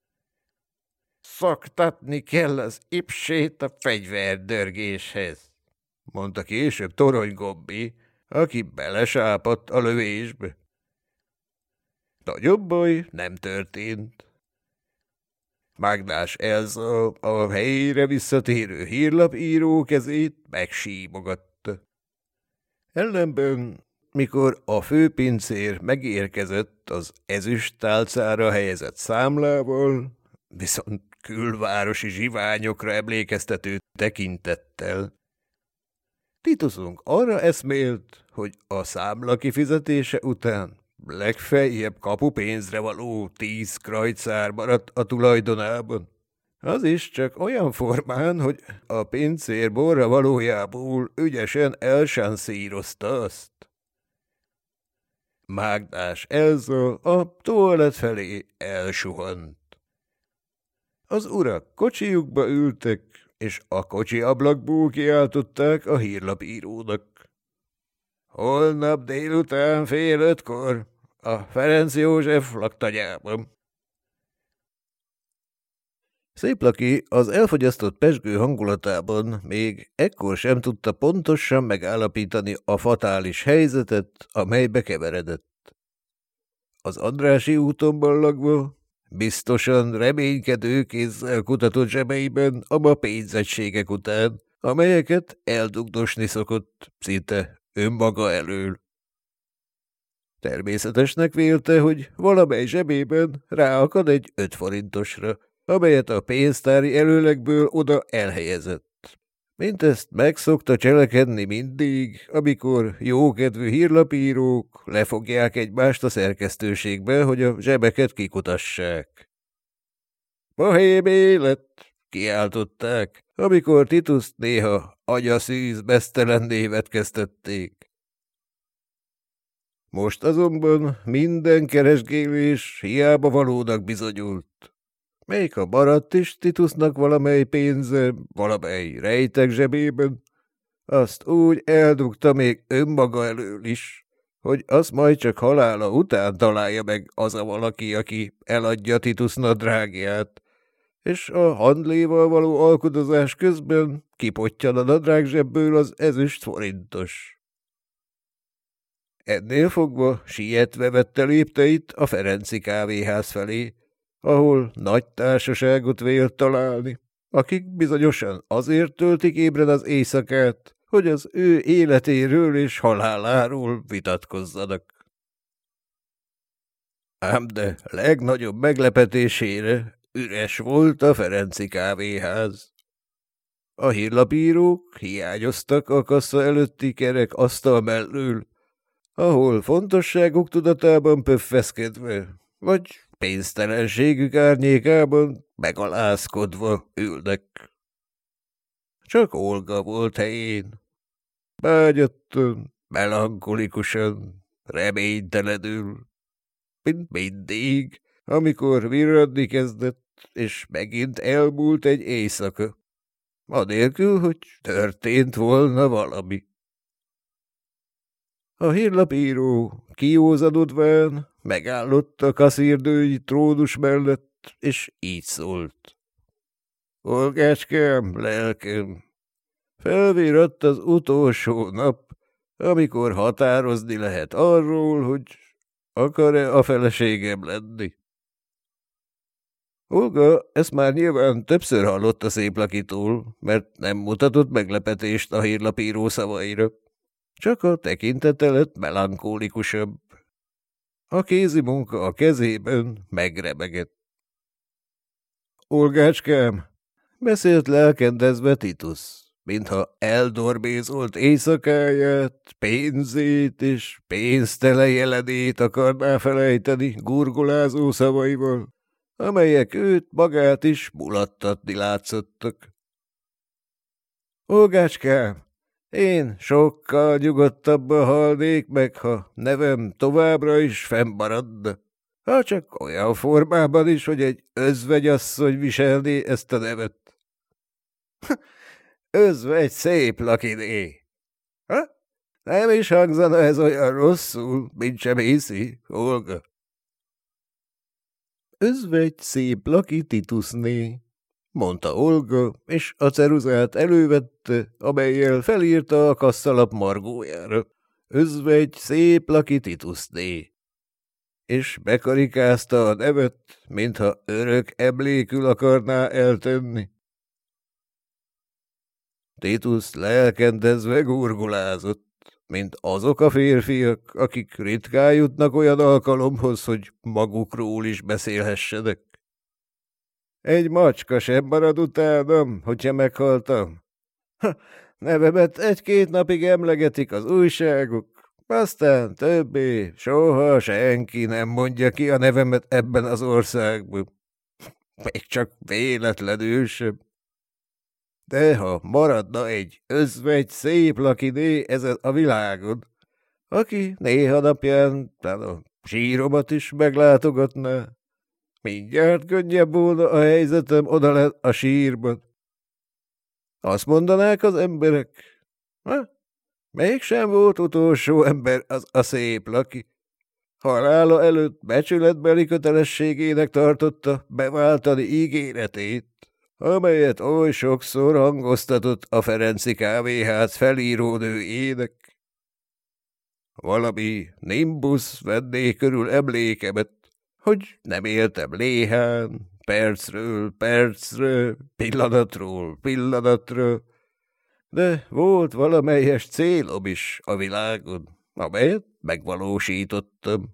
Szoktatni kell az ipsét a fegyverdörgéshez, mondta később Torony-Gombi, aki belesápadt a lövésbe. Nagyobb baj nem történt. Mágnás Elza a helyére visszatérő hírlapíró kezét megsímogatta. Ellenben, mikor a főpincér megérkezett az ezüst tálcára helyezett számlával, viszont külvárosi zsiványokra emlékeztető tekintettel, Tituszunk arra eszmélt, hogy a számla kifizetése után legfeljebb kapupénzre való 10 krajcár maradt a tulajdonában. Az is csak olyan formán, hogy a pincér borra valójából ügyesen elsanszírozta azt. Mágnás Elza a toalett felé elsuhant. Az urak kocsijukba ültek, és a kocsi ablakból kiáltották a hírlapírónak. Holnap délután 4:30 a Ferenc József laktanyában. Széplaki az elfogyasztott pezsgő hangulatában még ekkor sem tudta pontosan megállapítani a fatális helyzetet, amelybe keveredett. Az Andrássy úton ballagva biztosan reménykedő kézzel kutatott zsebeiben a ma pénzegységek után, amelyeket eldugdosni szokott szinte önmaga elől. Természetesnek vélte, hogy valamely zsebében ráakad egy 5 forintosra, amelyet a pénztári előlegből oda elhelyezett. Mint ezt megszokta cselekedni mindig, amikor jókedvű hírlapírók lefogják egymást a szerkesztőségbe, hogy a zsebeket kikutassák. Bohém élet, kiáltották, amikor Tituszt néha agyaszűz, meztelen névet kezdtették. Most azonban minden keresgélés hiába valónak bizonyult. Még ha maradt is Titusnak valamely pénze, valamely rejtek zsebében, azt úgy eldugta még önmaga elől is, hogy azt majd csak halála után találja meg az a valaki, aki eladja Titus nadrágját, és a handléval való alkudozás közben kipottyan a nadrágzsebből az ezüst forintos. Ennél fogva sietve vette lépteit a Ferenci kávéház felé, ahol nagy társaságot vélt találni, akik bizonyosan azért töltik ébren az éjszakát, hogy az ő életéről és haláláról vitatkozzanak. Ám de legnagyobb meglepetésére üres volt a Ferenci kávéház. A hírlapírók hiányoztak a kassa előtti kerek asztal mellől, ahol fontosságuk tudatában pöffeszkedve, vagy pénztelenségük árnyékában megalázkodva ülnek. Csak Olga volt helyén. Bágyattan, melankolikusan, reménytelenül, mint mindig, amikor virradni kezdett, és megint elmúlt egy éjszaka, anélkül, hogy történt volna valami. A hírlapíró kiózanodván megállott a kaszírdői trónus mellett, és így szólt. Olgácskám, lelkem, felvíradt az utolsó nap, amikor határozni lehet arról, hogy akar-e a feleségem lenni. Olga ezt már nyilván többször hallott a szép lakitól, mert nem mutatott meglepetést a hírlapíró szavaira. Csak a tekintete lett melankólikusabb. A kézi munka a kezében megrebegett. Olgácskám, beszélt lelkendezve Titus, mintha eldorbézolt éjszakáját, pénzét és pénztelen jelenét akarná felejteni gurgolázó szavaival, amelyek őt magát is mulattatni látszottak. Olgácskám, én sokkal nyugodtabban halnék meg, ha nevem továbbra is fennmaradna, ha csak olyan formában is, hogy egy özvegyasszony viselné ezt a nevet. Özvegy szép lakiné. Ha? Nem is hangzana ez olyan rosszul, mint sem hiszi, Olga. Özvegy szép laki Titusné, mondta Olga, és a ceruzát elővette, amellyel felírta a kasszalap margójára. Özvegy szép laki Titusné. És bekarikázta a nevet, mintha örök emlékül akarná eltenni. Titus lelkendezve gurgulázott, mint azok a férfiak, akik ritkán jutnak olyan alkalomhoz, hogy magukról is beszélhessenek. Egy macska sem marad utánam, hogyha meghaltam. Nevemet 1-2 napig emlegetik az újságok, aztán többé soha senki nem mondja ki a nevemet ebben az országban. Még csak véletlenül sem. De ha maradna egy özvegy szép lakiné ezen a világon, aki néha napján a síromat is meglátogatná, mindjárt könnyebb volna a helyzetem odalent a sírban. Azt mondanák az emberek, mégsem volt utolsó ember az a szép laki. Halála előtt becsületbeli kötelességének tartotta beváltani ígéretét, amelyet oly sokszor hangoztatott a Ferenci kávéház felírónőjének. Valami nimbus venné körül emlékemet, hogy nem éltem léhán, percről percre, pillanatról pillanatra, de volt valamelyes célom is a világon, amelyet megvalósítottam.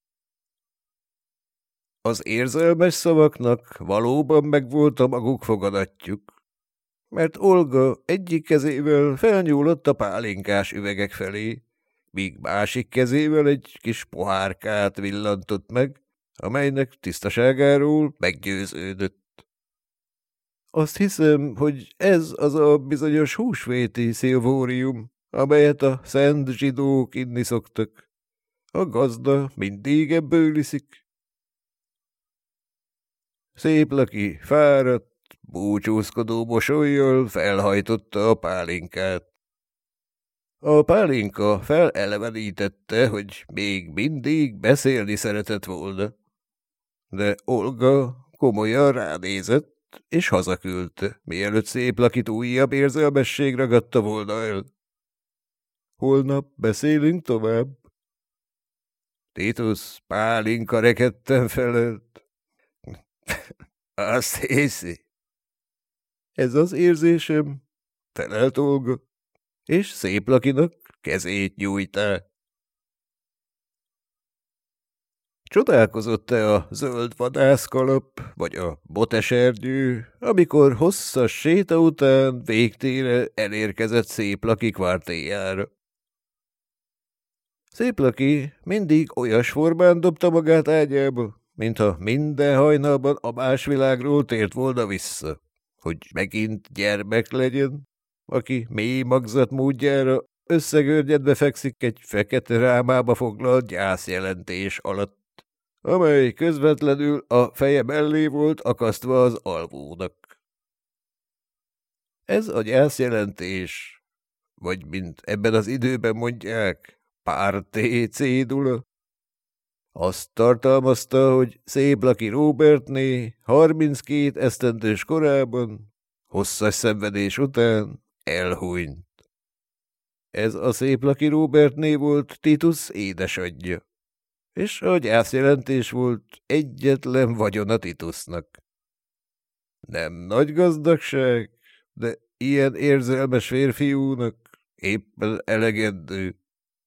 Az érzelmes szavaknak valóban megvolt a maguk foganatjuk, mert Olga egyik kezével felnyúlott a pálinkás üvegek felé, míg másik kezével egy kis pohárkát villantott meg, amelynek tisztaságáról meggyőződött. Azt hiszem, hogy ez az a bizonyos húsvéti szilvórium, amelyet a szent zsidók inni szoktak. A gazda mindig ebből iszik. Szép laki, fáradt, búcsúzkodó mosollyal felhajtotta a pálinkát. A pálinka felelevenítette, hogy még mindig beszélni szeretett volna. De Olga komolyan ránézett, és hazaküldte, mielőtt szép lakit újabb érzelmesség ragadta volna el. Holnap beszélünk tovább. Titus pálinka rekedten felelt. Azt hiszi. Ez az érzésem, felelt Olga, és szép lakinak kezét nyújtá. Csodálkozott-e a zöld vadászkalap, vagy a botesernyő, amikor hosszas séta után végtére elérkezett szép laki kvártéjára? Szép laki mindig olyas formán dobta magát ágyába, mintha minden hajnalban a más világról tért volna vissza, hogy megint gyermek legyen, aki mély magzat módjára összegörnyedve fekszik egy fekete rámába foglalt gyászjelentés alatt, amely közvetlenül a feje mellé volt akasztva az alvónak. Ez a gyászjelentés, vagy mint ebben az időben mondják, párté cédula, azt tartalmazta, hogy szép laki Róbertné 32 esztendős korában, hosszas szenvedés után elhunyt. Ez a szép laki Róbertné volt Titus édesanyja, és a gyászjelentés volt egyetlen vagyona Titusnak. Nem nagy gazdagság, de ilyen érzelmes férfiúnak éppen elegendő.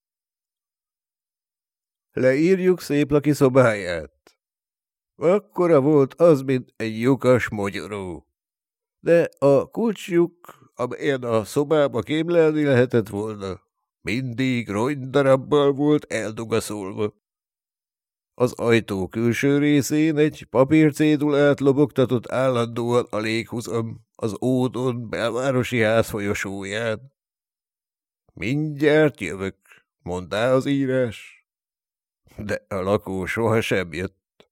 Leírjuk szép laki szobáját. Akkora volt az, mint egy lyukas mogyoró. De a kulcslyuk, amelyen a szobába kémlelni lehetett volna, mindig ronydarabbal volt eldugaszolva. Az ajtó külső részén egy papírcédulát lobogtatott állandóan a léghuzam az Ódon belvárosi ház folyosóján. Mindjárt jövök, mondta az írás. De a lakó sohasem jött.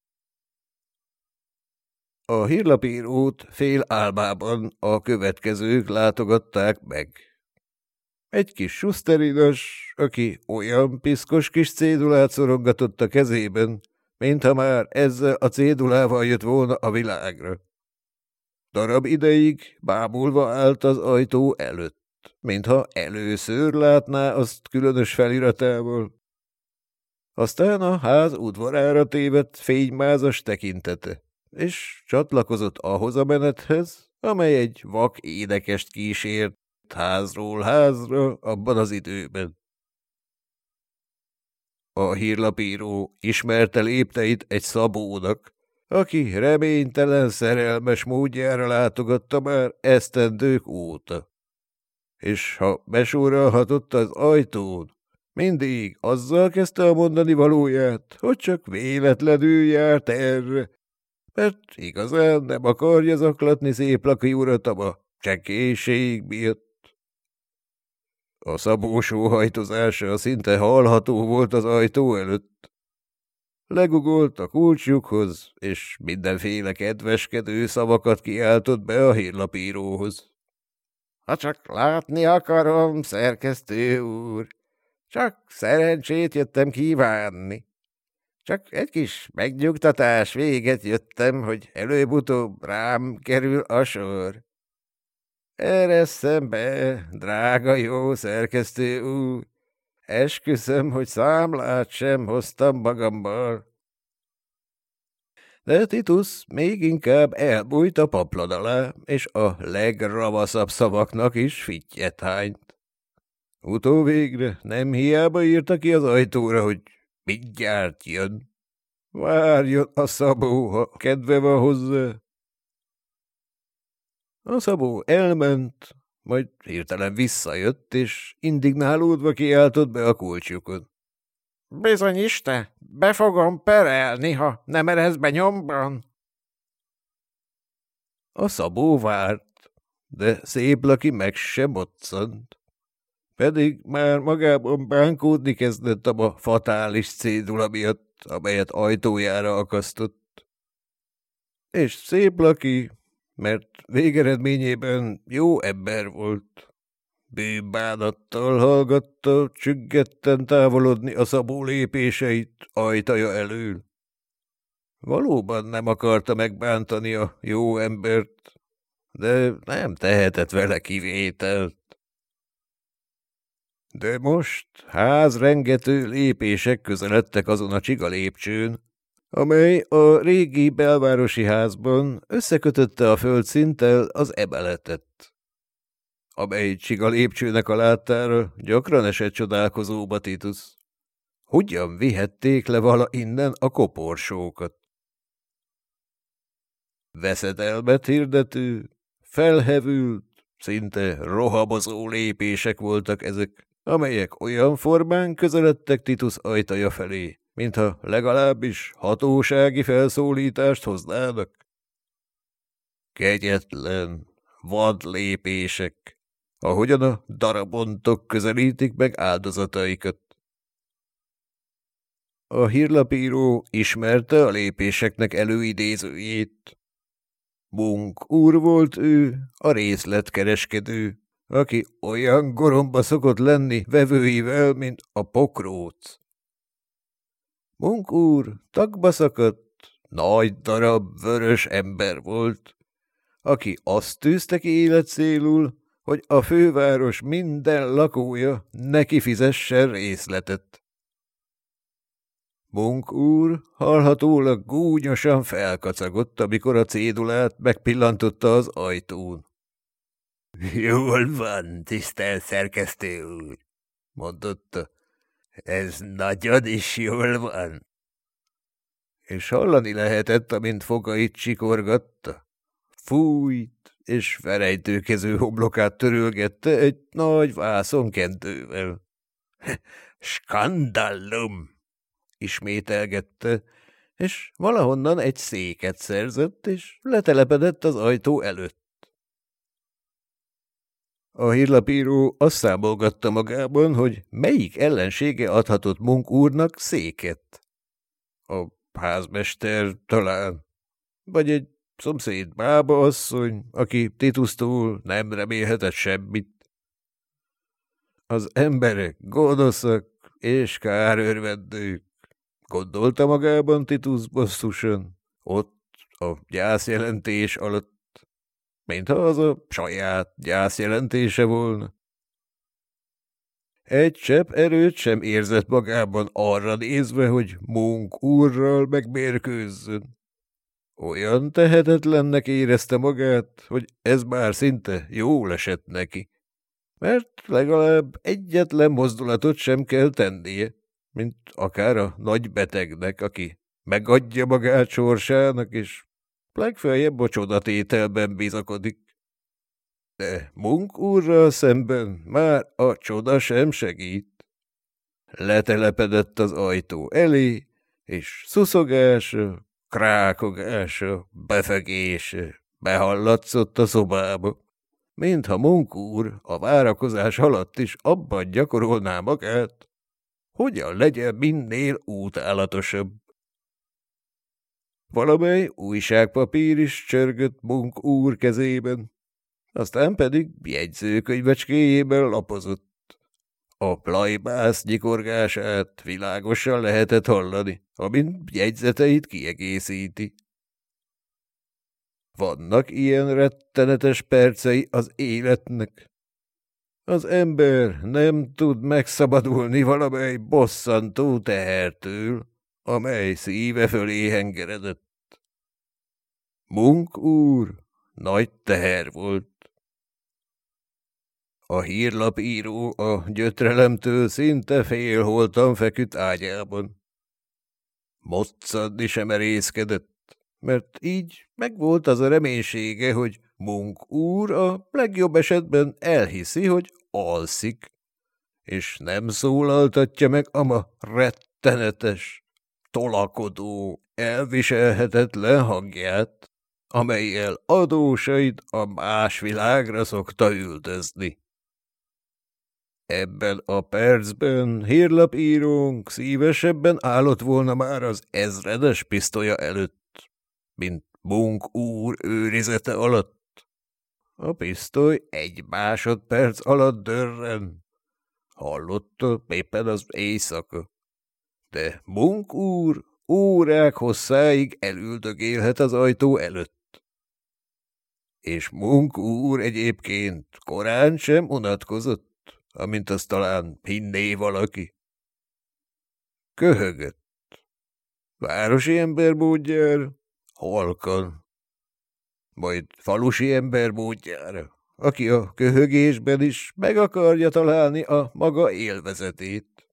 A hírlapírót fél álmában a következők látogatták meg. Egy kis suszterinas, aki olyan piszkos kis cédulát szorongatott a kezében, mintha már ezzel a cédulával jött volna a világra. Darab ideig bámulva állt az ajtó előtt, mintha először látná azt különös feliratával. Aztán a ház udvarára tévedt fénymázas tekintete, és csatlakozott ahhoz a menethez, amely egy vak énekest kísért házról házra abban az időben. A hírlapíró ismerte lépteit egy szabónak, aki reménytelen szerelmes módjára látogatta már esztendők óta. És ha besorolhatott az ajtón, mindig azzal kezdte a mondani valóját, hogy csak véletlenül járt erre, mert igazán nem akarja zaklatni szép laki urat a csekélység miatt. A szabó sóhajtozása szinte hallható volt az ajtó előtt. Legugolt a kulcsjukhoz, és mindenféle kedveskedő szavakat kiáltott be a hírlapíróhoz. Ha csak látni akarom, szerkesztő úr, csak szerencsét jöttem kívánni. Csak egy kis megnyugtatás véget jöttem, hogy előbb-utóbb rám kerül a sor. Eresszem be, drága jó szerkesztő úr, esküszöm, hogy számlát sem hoztam magammal. De Titus még inkább elbújt a paplad alá, és a legravaszabb szavaknak is fittyet hányt. Utóvégre nem hiába írta ki az ajtóra, hogy mindjárt jön. Várjon a Szabó, ha kedve van hozzá. A Szabó elment, majd hirtelen visszajött, és indignálódva kiáltott be a kulcsukon. Bizony iste, be fogom perelni, ha nem eresz be nyomban. A Szabó várt, de szép laki meg se moccant. Pedig már magában bánkódni kezdett a fatális cédula miatt, amelyet ajtójára akasztott. És szép laki, mert végeredményében jó ember volt. Bűnbánattal hallgatta csüggetten távolodni a Szabó lépéseit ajtaja elől. Valóban nem akarta megbántani a jó embert, de nem tehetett vele kivételt. De most házrengető lépések közeledtek azon a csiga lépcsőn, amely a régi belvárosi házban összekötötte a földszinttel az emeletet. Amely csiga lépcsőnek a láttára gyakran esett csodálkozóba Titus. Hogyan vihették le vala innen a koporsókat? Veszedelmet hirdető, felhevült, szinte rohabozó lépések voltak ezek, amelyek olyan formán közeledtek Titus ajtaja felé, mintha legalábbis hatósági felszólítást hoznának. Kegyetlen, vad lépések, ahogyan a darabontok közelítik meg áldozataikat. A hírlapíró ismerte a lépéseknek előidézőjét. Munk úr volt ő, a részletkereskedő, aki olyan goromba szokott lenni vevőivel, mint a pokróc. Munk úr tagba szakadt, nagy darab vörös ember volt, aki azt tűzte ki életcélul, hogy a főváros minden lakója neki fizessen részletet. Munk úr hallhatólag gúnyosan felkacagott, amikor a cédulát megpillantotta az ajtón. – Jól van, tisztelt szerkesztő úr, mondotta. Ez nagyon is jól van. És hallani lehetett, amint fogait csikorgatta. Fújt, és felejtőkező homlokát törölgette egy nagy vászonkendővel. Skandallum! Ismételgette, és valahonnan egy széket szerzett, és letelepedett az ajtó előtt. A hírlapíró azt számolgatta magában, hogy melyik ellensége adhatott Munk úrnak széket. A házmester talán, vagy egy szomszéd bába asszony, aki Titusztól nem remélhetett semmit. Az emberek gonoszak és kárőrvendők, gondolta magában Titus bosszusan, ott a gyászjelentés alatt, mintha az a saját gyászjelentése volna. Egy csepp erőt sem érzett magában arra nézve, hogy Munk úrral megmérkőzzön. Olyan tehetetlennek érezte magát, hogy ez már szinte jól esett neki, mert legalább egyetlen mozdulatot sem kell tennie, mint akár a nagy betegnek, aki megadja magát sorsának, és legfeljebb a csodatételben bizakodik. De Munk úrral szemben már a csoda sem segít. Letelepedett az ajtó elé, és szuszogása, krákogása, befegése behallatszott a szobába, mintha Munk úr a várakozás alatt is abban gyakorolná magát, hogyan legyen minél utálatosabb. Valamely újságpapír is csörgött Munk úr kezében, aztán pedig jegyzőkönyvecskéjében lapozott. A plajbász nyikorgását világosan lehetett hallani, amint jegyzeteit kiegészíti. Vannak ilyen rettenetes percei az életnek. Az ember nem tud megszabadulni valamely bosszantó tehertől, amely szíve fölé hengeredett. Munk úr nagy teher volt. A hírlapíró a gyötrelemtől szinte félholtan feküdt ágyában. Moccadni sem merészkedett, mert így megvolt az a reménysége, hogy Munk úr a legjobb esetben elhiszi, hogy alszik, és nem szólaltatja meg ama rettenetes, tolakodó, elviselhetetlen hangját, amellyel adósait a más világra szokta üldözni. Ebben a percben hírlapírónk szívesebben állott volna már az ezredes pisztolya előtt, mint Munk úr őrizete alatt. A pisztoly 1 másodperc alatt dörren. Hallotta éppen az éjszaka. De Munk úr órák hosszáig elüldögélhet az ajtó előtt. És Munk úr egyébként korán sem unatkozott, amint azt talán hinné valaki. Köhögött. Városi ember módjára, halkan. Majd falusi ember módjára, aki a köhögésben is meg akarja találni a maga élvezetét.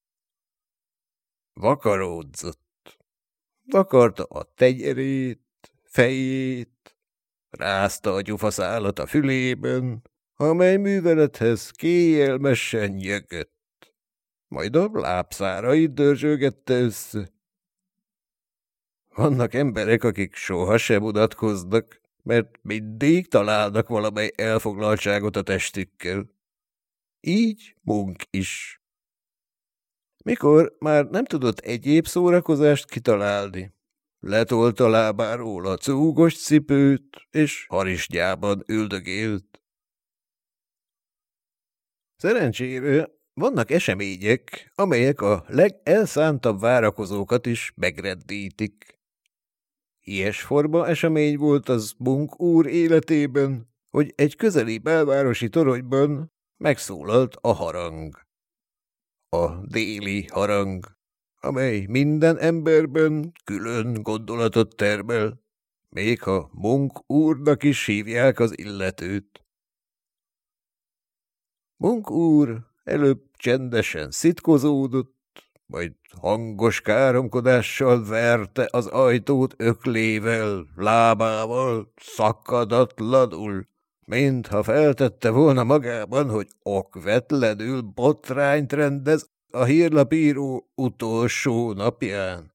Vakaródzott. Vakarta a tenyerét, fejét, rázta a gyufaszálat a fülében, amely művelethez kényelmesen nyögött. Majd a lábszárait dörzsölgette össze. Vannak emberek, akik sohasem unatkoznak, mert mindig találnak valamely elfoglaltságot a testükkel. Így Munk is. Mikor már nem tudott egyéb szórakozást kitalálni, letolta lábáról a cúgos cipőt, és harisnyában üldögélt. Szerencsére vannak események, amelyek a legelszántabb várakozókat is megreddítik. Ilyesforma esemény volt az Munk úr életében, hogy egy közeli belvárosi toronyban megszólalt a harang. A déli harang, amely minden emberben külön gondolatot termel, még ha Munk úrnak is hívják az illetőt. Munk úr előbb csendesen szitkozódott, majd hangos káromkodással verte az ajtót öklével, lábával, szakadatlanul, mintha feltette volna magában, hogy okvetlenül botrányt rendez a hírlapíró utolsó napján.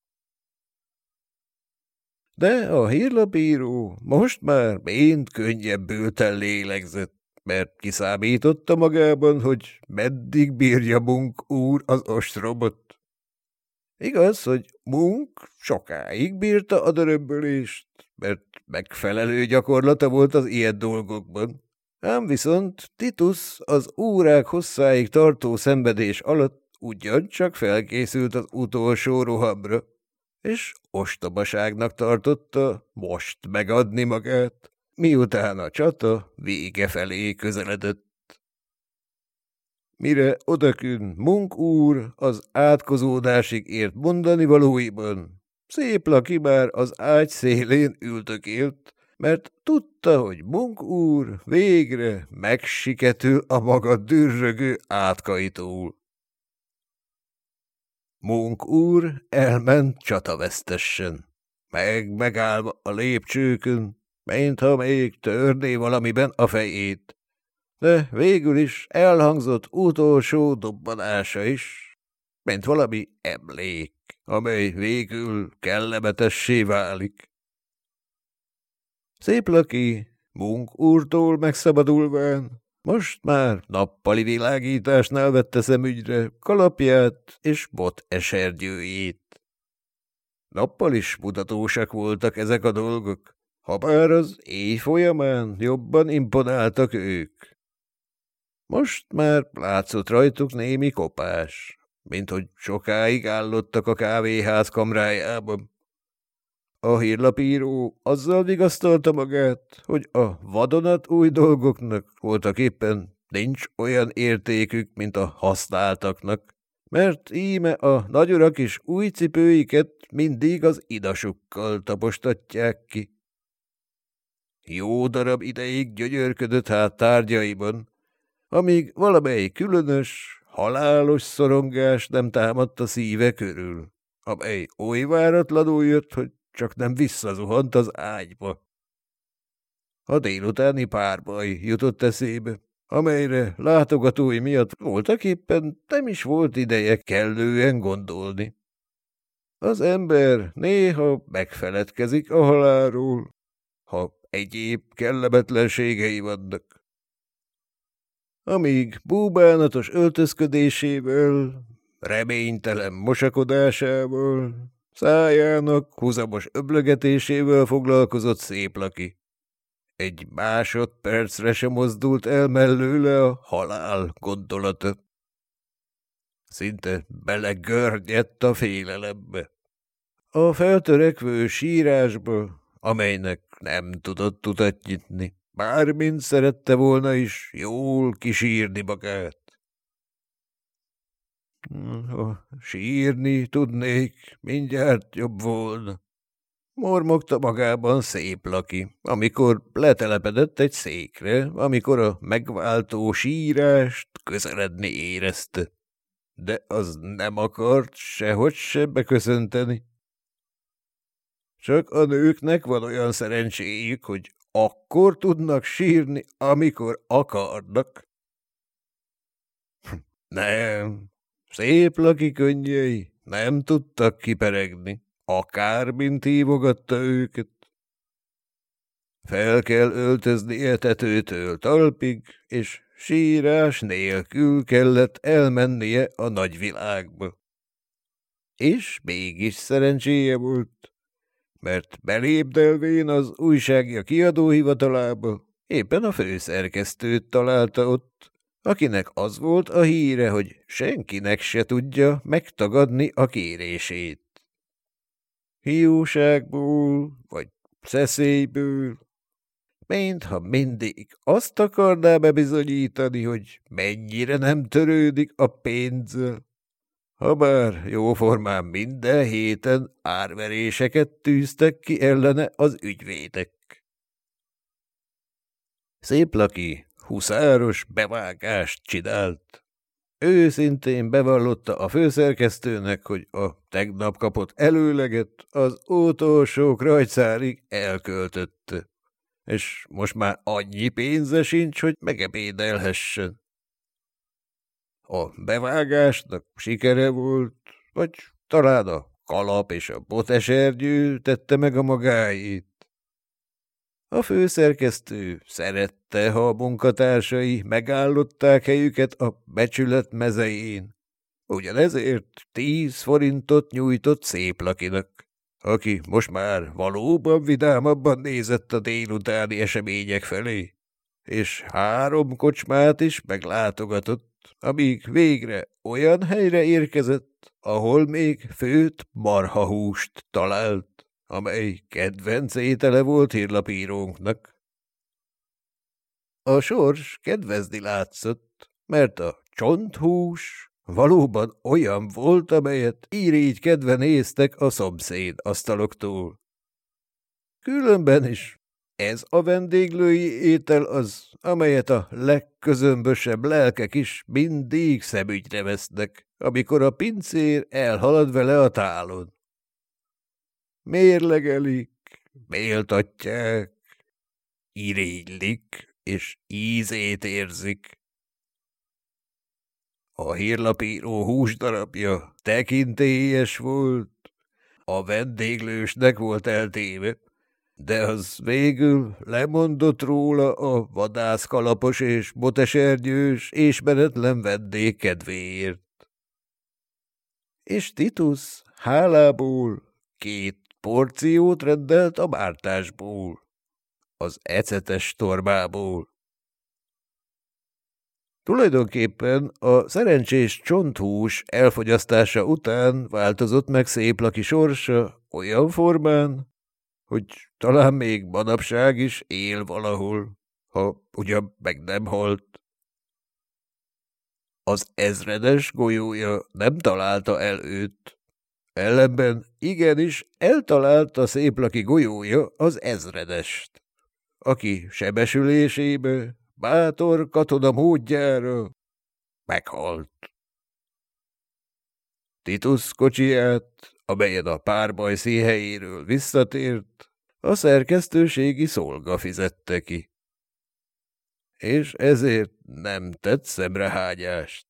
De a hírlapíró most már mind könnyebbülten lélegzett, mert kiszámította magában, hogy meddig bírja Munk úr az ostromot. Igaz, hogy Munk sokáig bírta a dörömbölést, mert megfelelő gyakorlata volt az ilyen dolgokban. Ám viszont Titus az órák hosszáig tartó szenvedés alatt ugyancsak felkészült az utolsó rohamra, és ostobaságnak tartotta most megadni magát, miután a csata vége felé közeledett. Mire odakün Munk úr az átkozódásig ért mondani valóiban, szép laki már az ágy szélén üldökélt, mert tudta, hogy Munk úr végre megsiketül a maga dürrögő átkaitul. Munk úr elment csatavesztessen, megállva a lépcsőkön, mintha még törné valamiben a fejét. De végül is elhangzott utolsó dobbanása is, mint valami emlék, amely végül kellemetessé válik. Szép laki, Munk úrtól megszabadulván, most már nappali világításnál vette szemügyre kalapját és bot esergyőjét. Nappal is mutatósak voltak ezek a dolgok, habár az éj folyamán jobban imponáltak ők. Most már látszott rajtuk némi kopás, mint hogy sokáig állottak a kávéház kamrájában. A hírlapíró azzal vigasztalta magát, hogy a vadonatúj dolgoknak voltaképpen nincs olyan értékük, mint a használtaknak, mert íme a nagyurak is új cipőiket mindig az idasukkal tapostatják ki. jó darab ideig gyönyörködött hát tárgyaiban, amíg valamelyik különös, halálos szorongás nem támadt a szíve körül, amely oly váratlanul jött, hogy csak nem visszazuhant az ágyba. A délutáni párbaj jutott eszébe, amelyre látogatói miatt voltaképpen nem is volt ideje kellően gondolni. Az ember néha megfeledkezik a halálról, ha egyéb kellemetlenségei vannak. Amíg búbánatos öltözködésével, reménytelen mosakodásával, szájának húzamos öblögetésével foglalkozott Széplaki. Egy másodpercre sem mozdult el mellőle a halál gondolata. Szinte belegörnyedt a félelembe. A feltörekvő sírásba, amelynek nem tudott utat nyitni, bármint szerette volna is jól kisírni magát. Ha sírni tudnék, mindjárt jobb volna, mormogta magában Széplaki, amikor letelepedett egy székre, amikor a megváltó sírást közeledni érezte. De az nem akart sehogy se beköszönteni. Csak a nőknek van olyan szerencséjük, hogy akkor tudnak sírni, amikor akarnak. Nem, Széplaki könnyei nem tudtak kiperegni, akármint hívogatta őket. Fel kell öltöznie tetőtől talpig, és sírás nélkül kellett elmennie a nagyvilágba. És mégis szerencséje volt, mert belépdelvén az újságja kiadóhivatalába éppen a főszerkesztőt találta ott, akinek az volt a híre, hogy senkinek se tudja megtagadni a kérését. Hiúságból vagy szeszélyből, mintha mindig azt akarná bebizonyítani, hogy mennyire nem törődik a pénzzel. Habár jóformán minden héten árveréseket tűztek ki ellene az ügyvédek. Széplaki huszáros bevágást csinált. Őszintén bevallotta a főszerkesztőnek, hogy a tegnap kapott előleget az utolsó krajcárig elköltötte, és most már annyi pénze sincs, hogy megebédelhessen. A bevágásnak sikere volt, vagy talán a kalap és a botesergyű tette meg a magáét. A főszerkesztő szerette, ha a munkatársai megállották helyüket a becsület mezején. Ugyanezért 10 forintot nyújtott Széplakinak, aki most már valóban vidámabban nézett a délutáni események felé, és 3 kocsmát is meglátogatott, amíg végre olyan helyre érkezett, ahol még főtt marhahúst talált, amely kedvenc étele volt hírlapírónknak. A sors kedvezni látszott, mert a csonthús valóban olyan volt, amelyet irigykedve néztek a szomszéd asztaloktól. Különben is ez a vendéglői étel az, amelyet a legközömbösebb lelkek is mindig szemügyre vesznek, amikor a pincér elhalad vele a tálon. Mérlegelik, méltatják, irigylik, és ízét érzik. A hírlapíró húsdarabja tekintélyes volt, a vendéglősnek volt eltéve, de az végül lemondott róla a vadászkalapos és botesergyős és menetlen vendég kedvéért. És Titus hálából 2 porciót rendelt a mártásból, az ecetes torbából. Tulajdonképpen a szerencsés csonthús elfogyasztása után változott meg Széplaki sorsa olyan formán, hogy talán még manapság is él valahol, ha ugyan meg nem halt. Az ezredes golyója nem találta el őt. Ellenben igenis eltalálta Széplaki golyója az ezredest. aki sebesülésébe, bátor katona módjára meghalt. Titus kocsiját, amelyen a párbaj színhelyéről visszatért, a szerkesztőségi szolga fizette ki. És ezért nem tett szemrehányást.